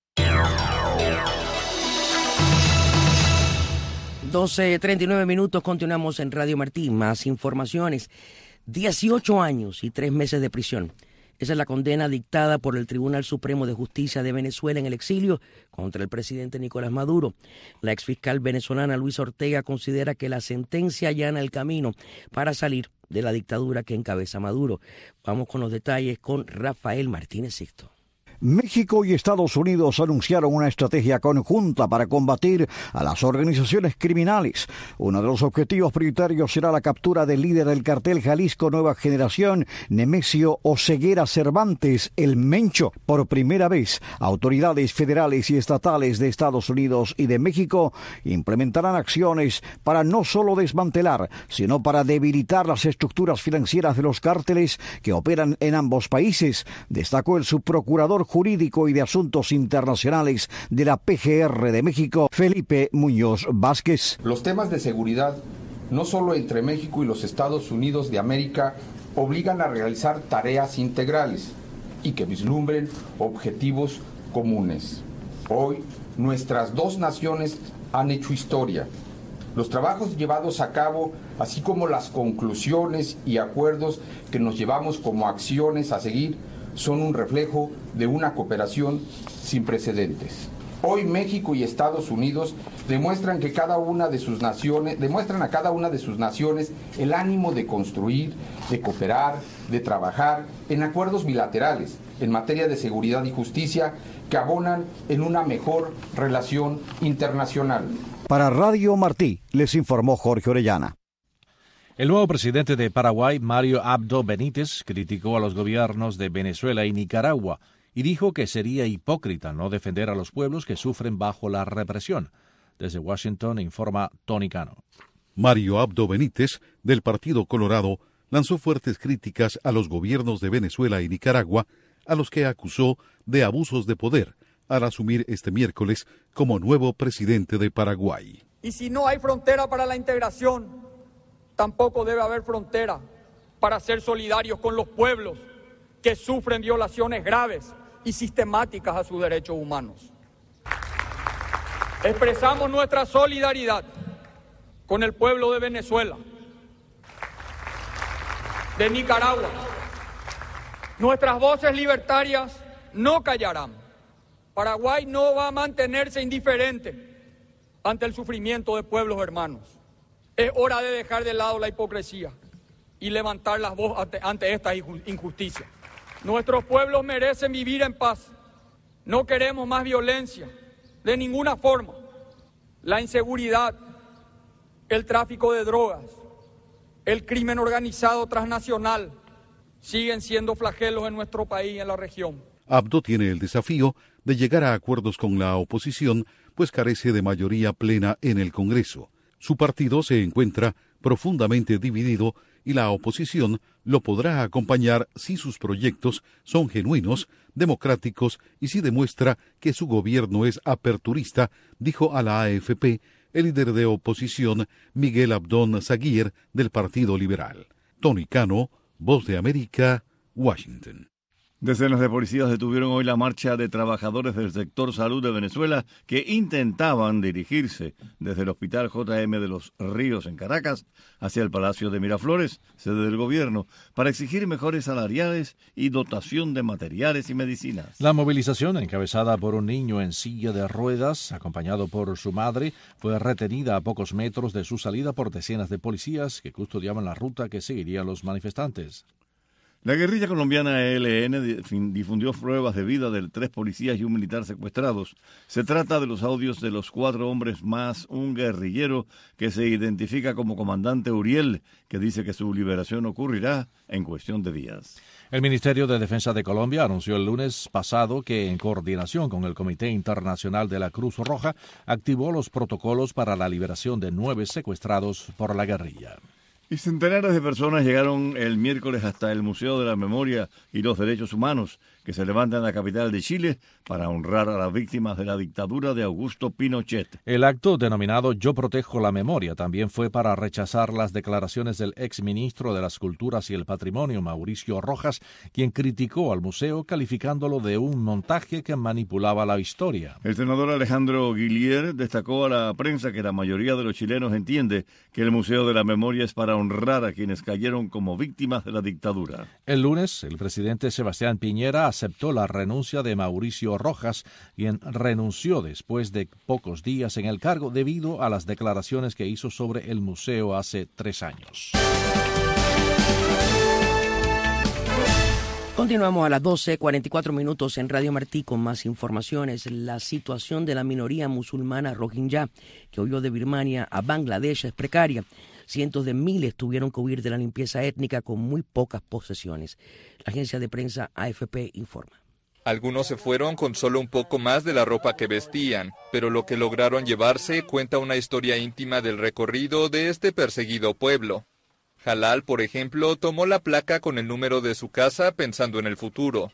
doce treinta y nueve minutos, continuamos en Radio Martí. Más informaciones. dieciocho años y tres meses de prisión. Esa es la condena dictada por el Tribunal Supremo de Justicia de Venezuela en el exilio contra el presidente Nicolás Maduro. La exfiscal venezolana Luisa Ortega considera que la sentencia allana el camino para salir de la dictadura que encabeza Maduro. Vamos con los detalles con Rafael Martínez Sixto. México y Estados Unidos anunciaron una estrategia conjunta para combatir a las organizaciones criminales. Uno de los objetivos prioritarios será la captura del líder del cartel Jalisco Nueva Generación, Nemesio Oseguera Cervantes, el Mencho. Por primera vez, autoridades federales y estatales de Estados Unidos y de México implementarán acciones para no solo desmantelar, sino para debilitar las estructuras financieras de los cárteles que operan en ambos países, destacó el subprocurador Jurídico y de Asuntos Internacionales de la P G R de México, Felipe Muñoz Vázquez. Los temas de seguridad, no solo entre México y los Estados Unidos de América, obligan a realizar tareas integrales y que vislumbren objetivos comunes. Hoy, nuestras dos naciones han hecho historia. Los trabajos llevados a cabo, así como las conclusiones y acuerdos que nos llevamos como acciones a seguir, son un reflejo de una cooperación sin precedentes. Hoy México y Estados Unidos demuestran que cada una de sus naciones, demuestran a cada una de sus naciones el ánimo de construir, de cooperar, de trabajar en acuerdos bilaterales en materia de seguridad y justicia que abonan en una mejor relación internacional. Para Radio Martí, les informó Jorge Orellana. El nuevo presidente de Paraguay, Mario Abdo Benítez, criticó a los gobiernos de Venezuela y Nicaragua y dijo que sería hipócrita no defender a los pueblos que sufren bajo la represión. Desde Washington informa Tony Cano. Mario Abdo Benítez, del Partido Colorado, lanzó fuertes críticas a los gobiernos de Venezuela y Nicaragua, a los que acusó de abusos de poder al asumir este miércoles como nuevo presidente de Paraguay. Y si no hay frontera para la integración, tampoco debe haber frontera para ser solidarios con los pueblos que sufren violaciones graves y sistemáticas a sus derechos humanos. Expresamos nuestra solidaridad con el pueblo de Venezuela, de Nicaragua. Nuestras voces libertarias no callarán. Paraguay no va a mantenerse indiferente ante el sufrimiento de pueblos hermanos. Es hora de dejar de lado la hipocresía y levantar las voces ante, ante esta injusticia. Nuestros pueblos merecen vivir en paz. No queremos más violencia, de ninguna forma. La inseguridad, el tráfico de drogas, el crimen organizado transnacional siguen siendo flagelos en nuestro país y en la región. Abdo tiene el desafío de llegar a acuerdos con la oposición, pues carece de mayoría plena en el Congreso. Su partido se encuentra profundamente dividido y la oposición lo podrá acompañar si sus proyectos son genuinos, democráticos y si demuestra que su gobierno es aperturista, dijo a la A F P el líder de oposición Miguel Abdón Zaguier del Partido Liberal. Tony Cano, Voz de América, Washington. Decenas de policías detuvieron hoy la marcha de trabajadores del sector salud de Venezuela que intentaban dirigirse desde el Hospital J M de los Ríos en Caracas hacia el Palacio de Miraflores, sede del gobierno, para exigir mejores salariales y dotación de materiales y medicinas. La movilización, encabezada por un niño en silla de ruedas, acompañado por su madre, fue retenida a pocos metros de su salida por decenas de policías que custodiaban la ruta que seguirían los manifestantes. La guerrilla colombiana E L N difundió pruebas de vida de tres policías y un militar secuestrados. Se trata de los audios de los cuatro hombres más un guerrillero que se identifica como comandante Uriel, que dice que su liberación ocurrirá en cuestión de días. El Ministerio de Defensa de Colombia anunció el lunes pasado que, en coordinación con el Comité Internacional de la Cruz Roja, activó los protocolos para la liberación de nueve secuestrados por la guerrilla. Y centenares de personas llegaron el miércoles hasta el Museo de la Memoria y los Derechos Humanos, que se levanta en la capital de Chile para honrar a las víctimas de la dictadura de Augusto Pinochet. El acto, denominado Yo Protejo la Memoria, también fue para rechazar las declaraciones del exministro de las Culturas y el Patrimonio, Mauricio Rojas, quien criticó al museo calificándolo de un montaje que manipulaba la historia. El senador Alejandro Guillier destacó a la prensa que la mayoría de los chilenos entiende que el Museo de la Memoria es para honrar a quienes cayeron como víctimas de la dictadura. El lunes, el presidente Sebastián Piñera aceptó la renuncia de Mauricio Rojas, quien renunció después de pocos días en el cargo debido a las declaraciones que hizo sobre el museo hace tres años. Continuamos a las doce cuarenta y cuatro minutos en Radio Martí con más informaciones. La situación de la minoría musulmana rohingya que huyó de Birmania a Bangladesh es precaria. Cientos de miles tuvieron que huir de la limpieza étnica con muy pocas posesiones. La agencia de prensa A F P informa. Algunos se fueron con solo un poco más de la ropa que vestían, pero lo que lograron llevarse cuenta una historia íntima del recorrido de este perseguido pueblo. Halal, por ejemplo, tomó la placa con el número de su casa pensando en el futuro.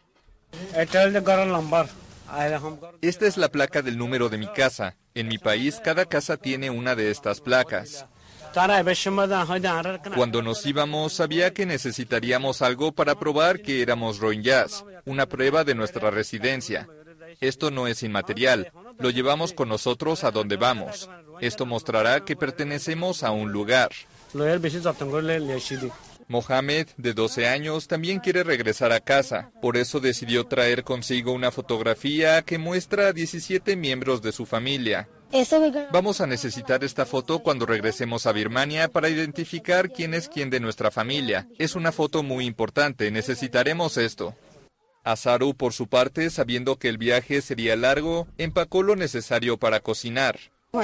Esta es la placa del número de mi casa. En mi país, cada casa tiene una de estas placas. Cuando nos íbamos, sabía que necesitaríamos algo para probar que éramos rohingyas, una prueba de nuestra residencia. Esto no es inmaterial. Lo llevamos con nosotros a donde vamos. Esto mostrará que pertenecemos a un lugar. Mohamed, de doce años, también quiere regresar a casa. Por eso decidió traer consigo una fotografía que muestra a diecisiete miembros de su familia. Vamos a necesitar esta foto cuando regresemos a Birmania para identificar quién es quién de nuestra familia. Es una foto muy importante, necesitaremos esto. Azaru, por su parte, sabiendo que el viaje sería largo, empacó lo necesario para cocinar.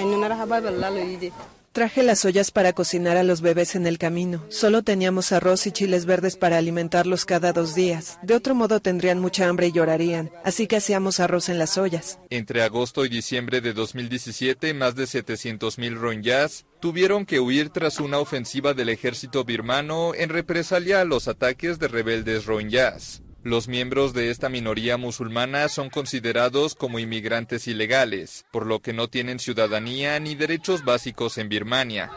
Traje las ollas para cocinar a los bebés en el camino. Solo teníamos arroz y chiles verdes para alimentarlos cada dos días. De otro modo tendrían mucha hambre y llorarían. Así que hacíamos arroz en las ollas. Entre agosto y diciembre de dos mil diecisiete, más de setecientos mil rohingyas tuvieron que huir tras una ofensiva del ejército birmano en represalia a los ataques de rebeldes rohingyas. Los miembros de esta minoría musulmana son considerados como inmigrantes ilegales, por lo que no tienen ciudadanía ni derechos básicos en Birmania.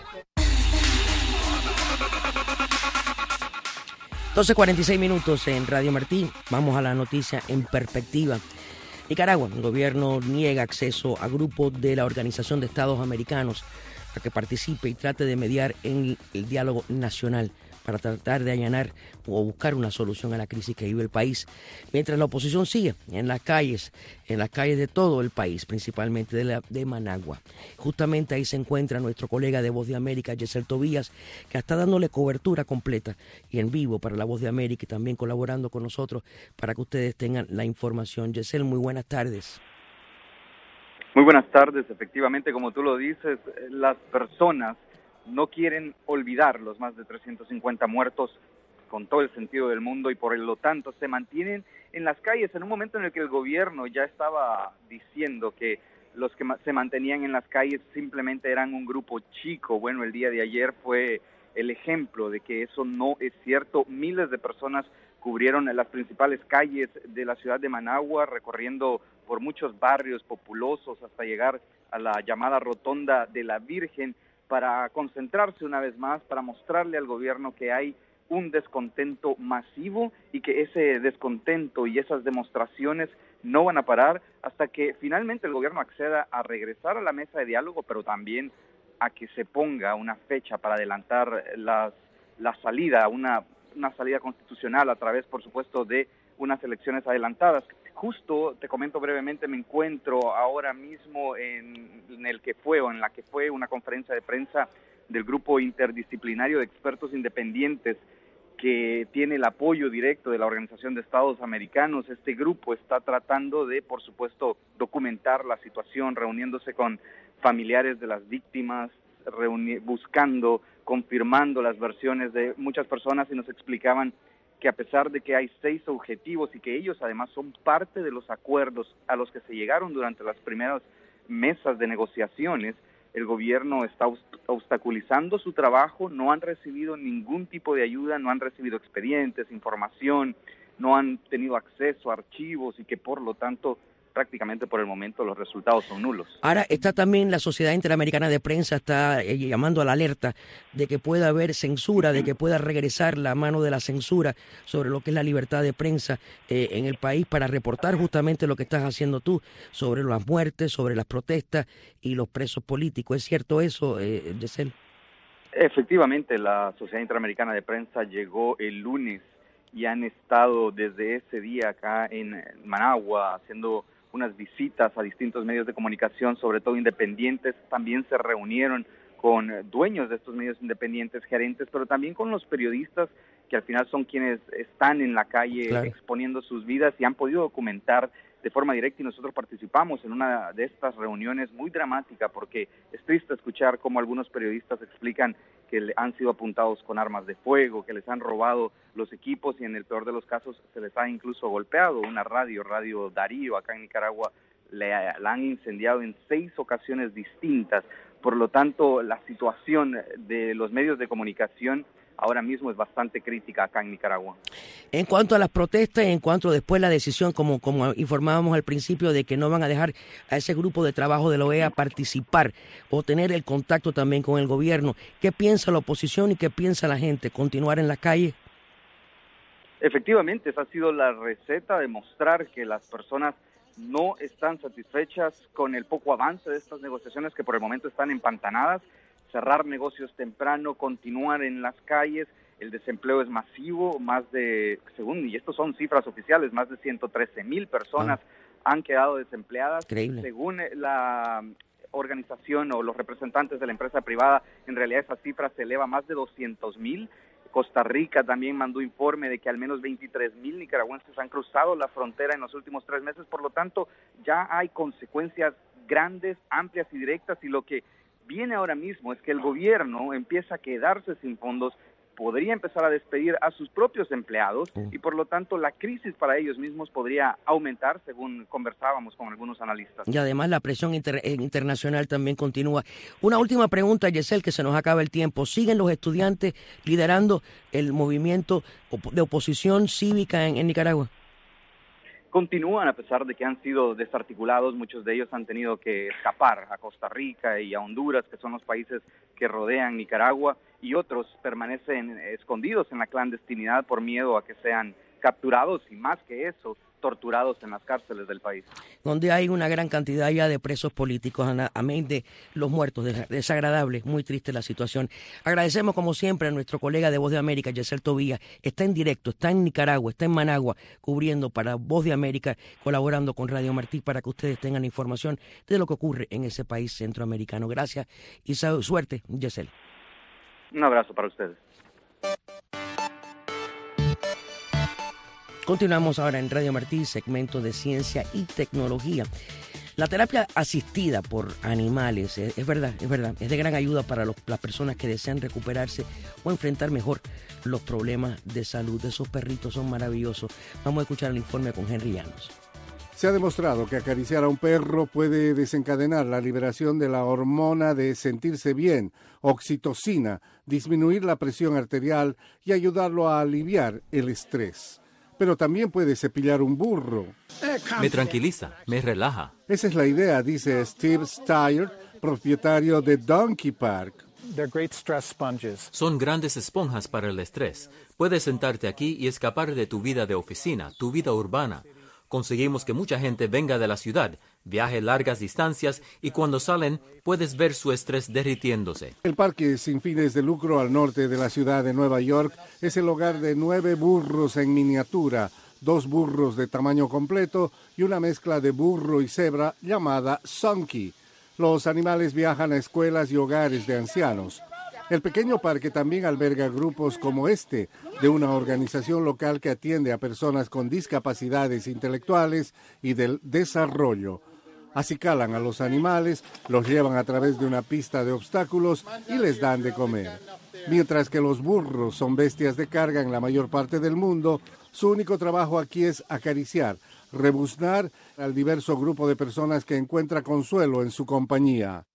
doce cuarenta y seis minutos en Radio Martí. Vamos a la noticia en perspectiva. Nicaragua, el gobierno niega acceso a grupos de la Organización de Estados Americanos a que participe y trate de mediar en el diálogo nacional para tratar de allanar o buscar una solución a la crisis que vive el país, mientras la oposición sigue en las calles, en las calles de todo el país, principalmente de, la, de Managua. Justamente ahí se encuentra nuestro colega de Voz de América, Yesel Tobías, que está dándole cobertura completa y en vivo para la Voz de América y también colaborando con nosotros para que ustedes tengan la información. Yesel, muy buenas tardes. Muy buenas tardes. Efectivamente, como tú lo dices, las personas no quieren olvidar los más de trescientos cincuenta muertos con todo el sentido del mundo y por lo tanto se mantienen en las calles en un momento en el que el gobierno ya estaba diciendo que los que se mantenían en las calles simplemente eran un grupo chico. Bueno, el día de ayer fue el ejemplo de que eso no es cierto. Miles de personas cubrieron las principales calles de la ciudad de Managua, recorriendo por muchos barrios populosos hasta llegar a la llamada Rotonda de la Virgen, para concentrarse una vez más, para mostrarle al gobierno que hay un descontento masivo y que ese descontento y esas demostraciones no van a parar hasta que finalmente el gobierno acceda a regresar a la mesa de diálogo, pero también a que se ponga una fecha para adelantar las, la salida, una, una salida constitucional a través, por supuesto, de unas elecciones adelantadas. Justo, te comento brevemente, me encuentro ahora mismo en, en el que fue o en la que fue una conferencia de prensa del grupo interdisciplinario de expertos independientes que tiene el apoyo directo de la Organización de Estados Americanos. Este grupo está tratando de, por supuesto, documentar la situación, reuniéndose con familiares de las víctimas, reuni- buscando, confirmando las versiones de muchas personas y nos explicaban que a pesar de que hay seis objetivos y que ellos además son parte de los acuerdos a los que se llegaron durante las primeras mesas de negociaciones, el gobierno está obstaculizando su trabajo, no han recibido ningún tipo de ayuda, no han recibido expedientes, información, no han tenido acceso a archivos y que por lo tanto prácticamente por el momento los resultados son nulos. Ahora está también la Sociedad Interamericana de Prensa, está eh, llamando a la alerta de que pueda haber censura, de que pueda regresar la mano de la censura sobre lo que es la libertad de prensa eh, en el país para reportar justamente lo que estás haciendo tú sobre las muertes, sobre las protestas y los presos políticos. ¿Es cierto eso, eh, Yesel? Efectivamente, la Sociedad Interamericana de Prensa llegó el lunes y han estado desde ese día acá en Managua haciendo unas visitas a distintos medios de comunicación, sobre todo independientes. También se reunieron con dueños de estos medios independientes, gerentes, pero también con los periodistas que al final son quienes están en la calle claro. exponiendo sus vidas y han podido documentar de forma directa, y nosotros participamos en una de estas reuniones muy dramática porque es triste escuchar cómo algunos periodistas explican que han sido apuntados con armas de fuego, que les han robado los equipos y en el peor de los casos se les ha incluso golpeado. Una radio, Radio Darío, acá en Nicaragua, le, la han incendiado en seis ocasiones distintas. Por lo tanto, la situación de los medios de comunicación ahora mismo es bastante crítica acá en Nicaragua. En cuanto a las protestas, en cuanto después la decisión, como, como informábamos al principio, de que no van a dejar a ese grupo de trabajo de la O E A participar o tener el contacto también con el gobierno, ¿qué piensa la oposición y qué piensa la gente? ¿Continuar en la calle? Efectivamente, esa ha sido la receta de mostrar que las personas no están satisfechas con el poco avance de estas negociaciones que por el momento están empantanadas. Cerrar negocios temprano, continuar en las calles, el desempleo es masivo, más de, según, y estos son cifras oficiales, más de ciento trece mil personas ah. han quedado desempleadas. Increíble. Según la organización o los representantes de la empresa privada, en realidad esa cifra se eleva a más de doscientos mil. Costa Rica también mandó informe de que al menos veintitrés mil nicaragüenses han cruzado la frontera en los últimos tres meses, por lo tanto ya hay consecuencias grandes, amplias y directas, y lo que viene ahora mismo es que el gobierno empieza a quedarse sin fondos, podría empezar a despedir a sus propios empleados sí. y por lo tanto la crisis para ellos mismos podría aumentar, según conversábamos con algunos analistas. Y además la presión inter internacional también continúa. Una última pregunta, Yesel, que se nos acaba el tiempo. ¿Siguen los estudiantes liderando el movimiento de oposición cívica en, en Nicaragua? Continúan, a pesar de que han sido desarticulados. Muchos de ellos han tenido que escapar a Costa Rica y a Honduras, que son los países que rodean Nicaragua, y otros permanecen escondidos en la clandestinidad por miedo a que sean capturados y, más que eso, torturados en las cárceles del país. Donde hay una gran cantidad ya de presos políticos, amén de los muertos, desagradable, muy triste la situación. Agradecemos como siempre a nuestro colega de Voz de América, Yesel Tobías. Está en directo, está en Nicaragua, está en Managua, cubriendo para Voz de América, colaborando con Radio Martí para que ustedes tengan información de lo que ocurre en ese país centroamericano. Gracias y suerte, Yesel. Un abrazo para ustedes. Continuamos ahora en Radio Martí, segmento de ciencia y tecnología. La terapia asistida por animales, es, es verdad, es verdad, es de gran ayuda para los, las personas que desean recuperarse o enfrentar mejor los problemas de salud. Esos perritos son maravillosos. Vamos a escuchar el informe con Henry Llanos. Se ha demostrado que acariciar a un perro puede desencadenar la liberación de la hormona de sentirse bien, oxitocina, disminuir la presión arterial y ayudarlo a aliviar el estrés. Pero también puede cepillar un burro. Me tranquiliza, me relaja. Esa es la idea, dice Steve Steyer, propietario de Donkey Park. Son grandes esponjas para el estrés. Puedes sentarte aquí y escapar de tu vida de oficina, tu vida urbana. Conseguimos que mucha gente venga de la ciudad, viaje largas distancias y cuando salen puedes ver su estrés derritiéndose. El parque sin fines de lucro al norte de la ciudad de Nueva York es el hogar de nueve burros en miniatura, dos burros de tamaño completo y una mezcla de burro y cebra llamada Sonky. Los animales viajan a escuelas y hogares de ancianos. El pequeño parque también alberga grupos como este, de una organización local que atiende a personas con discapacidades intelectuales y del desarrollo. Acicalan a los animales, los llevan a través de una pista de obstáculos y les dan de comer. Mientras que los burros son bestias de carga en la mayor parte del mundo, su único trabajo aquí es acariciar, rebuznar al diverso grupo de personas que encuentra consuelo en su compañía.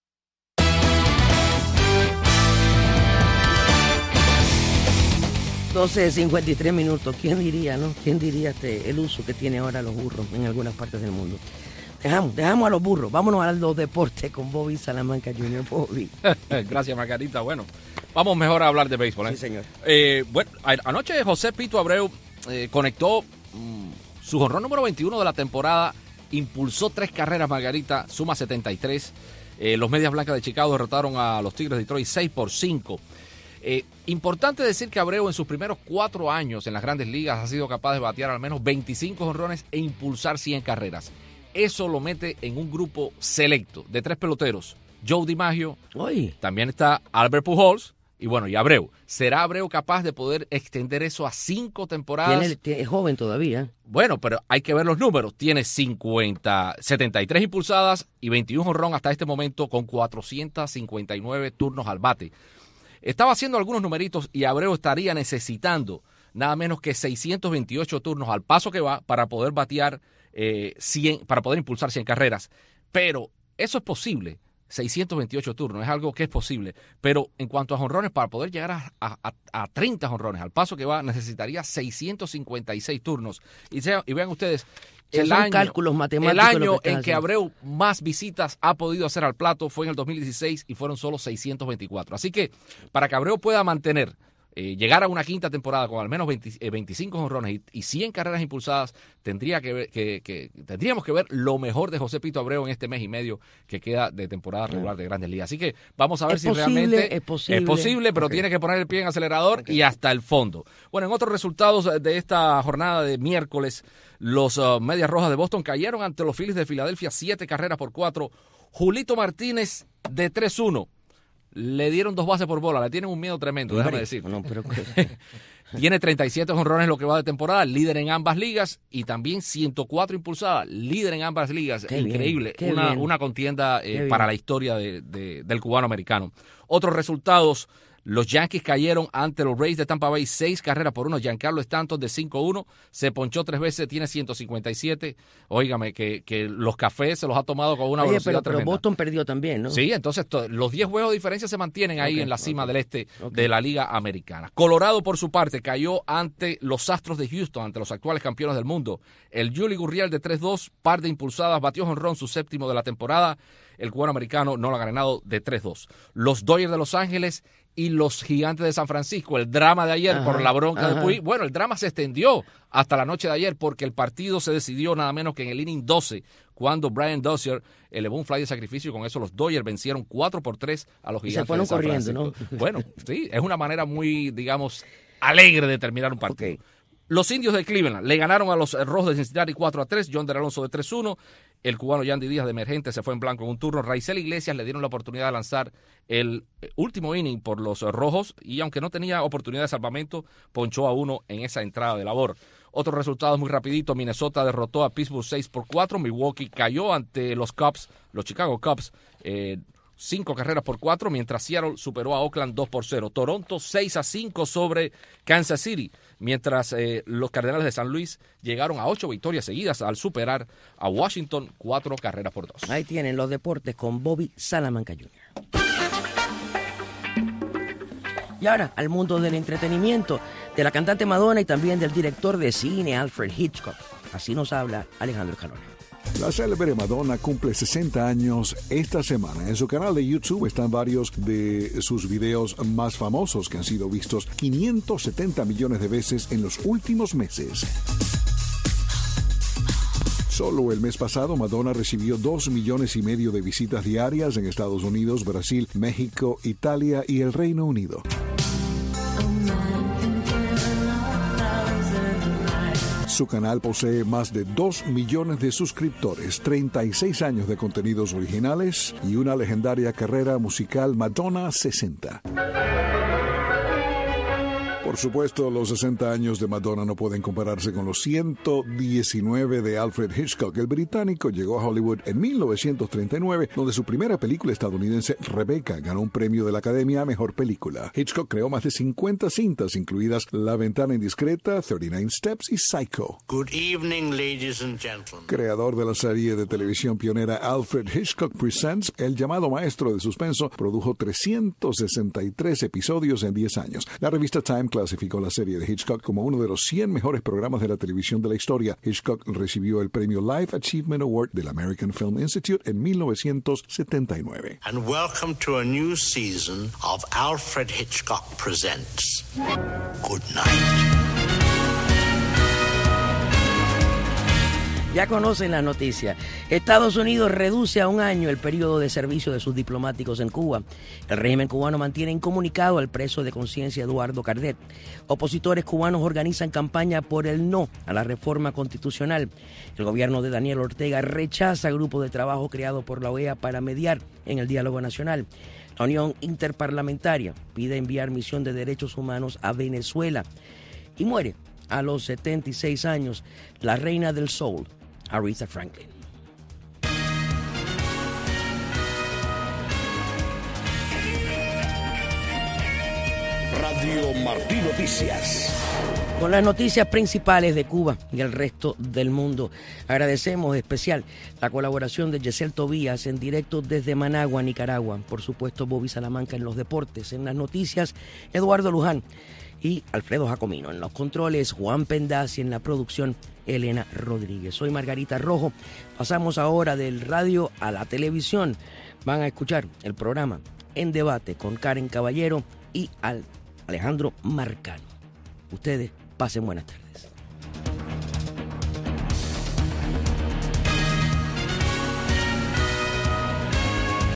doce cincuenta y tres minutos. ¿Quién diría, no? ¿Quién diría este, el uso que tiene ahora los burros en algunas partes del mundo? Dejamos, dejamos a los burros. Vámonos a los deportes con Bobby Salamanca junior Bobby. Gracias, Margarita. Bueno, vamos mejor a hablar de béisbol, ¿eh? Sí, señor. Eh, bueno, anoche José Pito Abreu eh, conectó mmm, su jonrón número veintiuno de la temporada. Impulsó tres carreras, Margarita. Suma setenta y tres. Eh, los Medias Blancas de Chicago derrotaron a los Tigres de Detroit seis por cinco. Eh, importante decir que Abreu en sus primeros cuatro años en las Grandes Ligas ha sido capaz de batear al menos veinticinco jonrones e impulsar cien carreras. Eso lo mete en un grupo selecto de tres peloteros. Joe DiMaggio, Oye. También está Albert Pujols y bueno, y Abreu. ¿Será Abreu capaz de poder extender eso a cinco temporadas? Tiene, tiene, es joven todavía. Bueno, pero hay que ver los números. Tiene cincuenta, setenta y tres impulsadas y veintiún jonrón hasta este momento con cuatrocientos cincuenta y nueve turnos al bate. Estaba haciendo algunos numeritos y Abreu estaría necesitando nada menos que seiscientos veintiocho turnos al paso que va para poder batear eh, cien, para poder impulsar cien carreras. Pero eso es posible, seiscientos veintiocho turnos, es algo que es posible. Pero en cuanto a jonrones, para poder llegar a, a, a treinta jonrones al paso que va, necesitaría seiscientos cincuenta y seis turnos. Y, sea, y vean ustedes, el son año, cálculos matemáticos el año que en haciendo. que Abreu más visitas ha podido hacer al plato fue en el dos mil dieciséis y fueron solo seiscientos veinticuatro. Así que para que Abreu pueda mantener eh, llegar a una quinta temporada con al menos veinte, eh, veinticinco jonrones y, y cien carreras impulsadas, tendría que ver, que, que, tendríamos que ver lo mejor de José Pito Abreu en este mes y medio que queda de temporada regular de Grandes Ligas. Así que vamos a ver es si posible, realmente es posible, es posible, pero okay. tiene que poner el pie en acelerador okay. y hasta el fondo. Bueno, en otros resultados de esta jornada de miércoles, los uh, Medias Rojas de Boston cayeron ante los Phillies de Filadelfia, siete carreras por cuatro. Julito Martínez de tres uno. Le dieron dos bases por bola, le tienen un miedo tremendo, déjame decir. No, pero... Tiene treinta y siete jonrones lo que va de temporada, líder en ambas ligas y también ciento cuatro impulsadas, líder en ambas ligas. Qué Increíble, bien, una, bien. una contienda eh, para la historia de, de, del cubano americano. Otros resultados. Los Yankees cayeron ante los Rays de Tampa Bay, seis carreras por uno. Giancarlo Stanton de cinco uno, se ponchó tres veces, tiene ciento cincuenta y siete. Óigame, que, que los cafés se los ha tomado con una Oye, velocidad pero, tremenda. Pero Boston perdió también, ¿no? Sí, entonces to, los diez juegos de diferencia se mantienen ahí okay, en la cima okay. del este okay. de la Liga Americana. Colorado, por su parte, cayó ante los Astros de Houston, ante los actuales campeones del mundo. El Yuli Gurriel de tres dos, par de impulsadas, batió jonrón, su séptimo de la temporada. El cubano americano no lo ha ganado de tres dos. Los Dodgers de Los Ángeles y los Gigantes de San Francisco. El drama de ayer ajá, por la bronca ajá. de Puig. Bueno, el drama se extendió hasta la noche de ayer porque el partido se decidió nada menos que en el inning doce, cuando Brian Dozier elevó un fly de sacrificio y con eso los Dodgers vencieron cuatro por tres a los Gigantes de San corriendo, Francisco. ¿no? Bueno, sí, es una manera muy, digamos, alegre de terminar un partido. Okay. Los Indios de Cleveland le ganaron a los Rojos de Cincinnati cuatro a tres, John de Alonso de tres uno. El cubano Yandy Díaz de emergente se fue en blanco en un turno. Raizel Iglesias le dieron la oportunidad de lanzar el último inning por los Rojos y aunque no tenía oportunidad de salvamento, ponchó a uno en esa entrada de labor. Otros resultados muy rapidito. Minnesota derrotó a Pittsburgh seis por cuatro. Milwaukee cayó ante los Cubs, los Chicago Cubs, eh, cinco carreras por cuatro, mientras Seattle superó a Oakland dos por cero. Toronto seis a cinco sobre Kansas City, mientras eh, los Cardenales de San Luis llegaron a ocho victorias seguidas al superar a Washington cuatro carreras por dos. Ahí tienen los deportes con Bobby Salamanca junior Y ahora al mundo del entretenimiento, de la cantante Madonna y también del director de cine Alfred Hitchcock. Así nos habla Alejandro Escalona. La célebre Madonna cumple sesenta años esta semana. En su canal de YouTube están varios de sus videos más famosos que han sido vistos quinientos setenta millones de veces en los últimos meses. Solo el mes pasado, Madonna recibió dos millones y medio de visitas diarias en Estados Unidos, Brasil, México, Italia y el Reino Unido. Su canal posee más de dos millones de suscriptores, treinta y seis años de contenidos originales y una legendaria carrera musical Madonna sesenta. Por supuesto, los sesenta años de Madonna no pueden compararse con los ciento diecinueve de Alfred Hitchcock. El británico llegó a Hollywood en mil novecientos treinta y nueve, donde su primera película estadounidense, Rebecca, ganó un premio de la Academia a Mejor Película. Hitchcock creó más de cincuenta cintas, incluidas La Ventana Indiscreta, treinta y nueve Steps y Psycho. Good evening, ladies and gentlemen. Creador de la serie de televisión pionera Alfred Hitchcock Presents, el llamado maestro de suspenso, produjo trescientos sesenta y tres episodios en diez años. La revista Time clasificó la serie de Hitchcock como uno de los cien mejores programas de la televisión de la historia. Hitchcock recibió el premio Life Achievement Award del American Film Institute en mil novecientos setenta y nueve. And welcome to a new season of Alfred Hitchcock Presents. Good night. Ya conocen la noticia. Estados Unidos reduce a un año el periodo de servicio de sus diplomáticos en Cuba. El régimen cubano mantiene incomunicado al preso de conciencia Eduardo Cardet. Opositores cubanos organizan campaña por el no a la reforma constitucional. El gobierno de Daniel Ortega rechaza grupo de trabajo creado por la O E A para mediar en el diálogo nacional. La Unión Interparlamentaria pide enviar misión de derechos humanos a Venezuela. Y muere a los setenta y seis años la reina del soul, Aretha Franklin. Radio Martí Noticias. Con las noticias principales de Cuba y el resto del mundo. Agradecemos especial la colaboración de Yesel Tobías en directo desde Managua, Nicaragua. Por supuesto, Bobby Salamanca en los deportes. En las noticias, Eduardo Luján y Alfredo Jacomino. En los controles, Juan Pendaz, y en la producción, Elena Rodríguez. Soy Margarita Rojo. Pasamos ahora del radio a la televisión. Van a escuchar el programa En Debate con Karen Caballero y Al Alejandro Marcano. Ustedes pasen buenas tardes.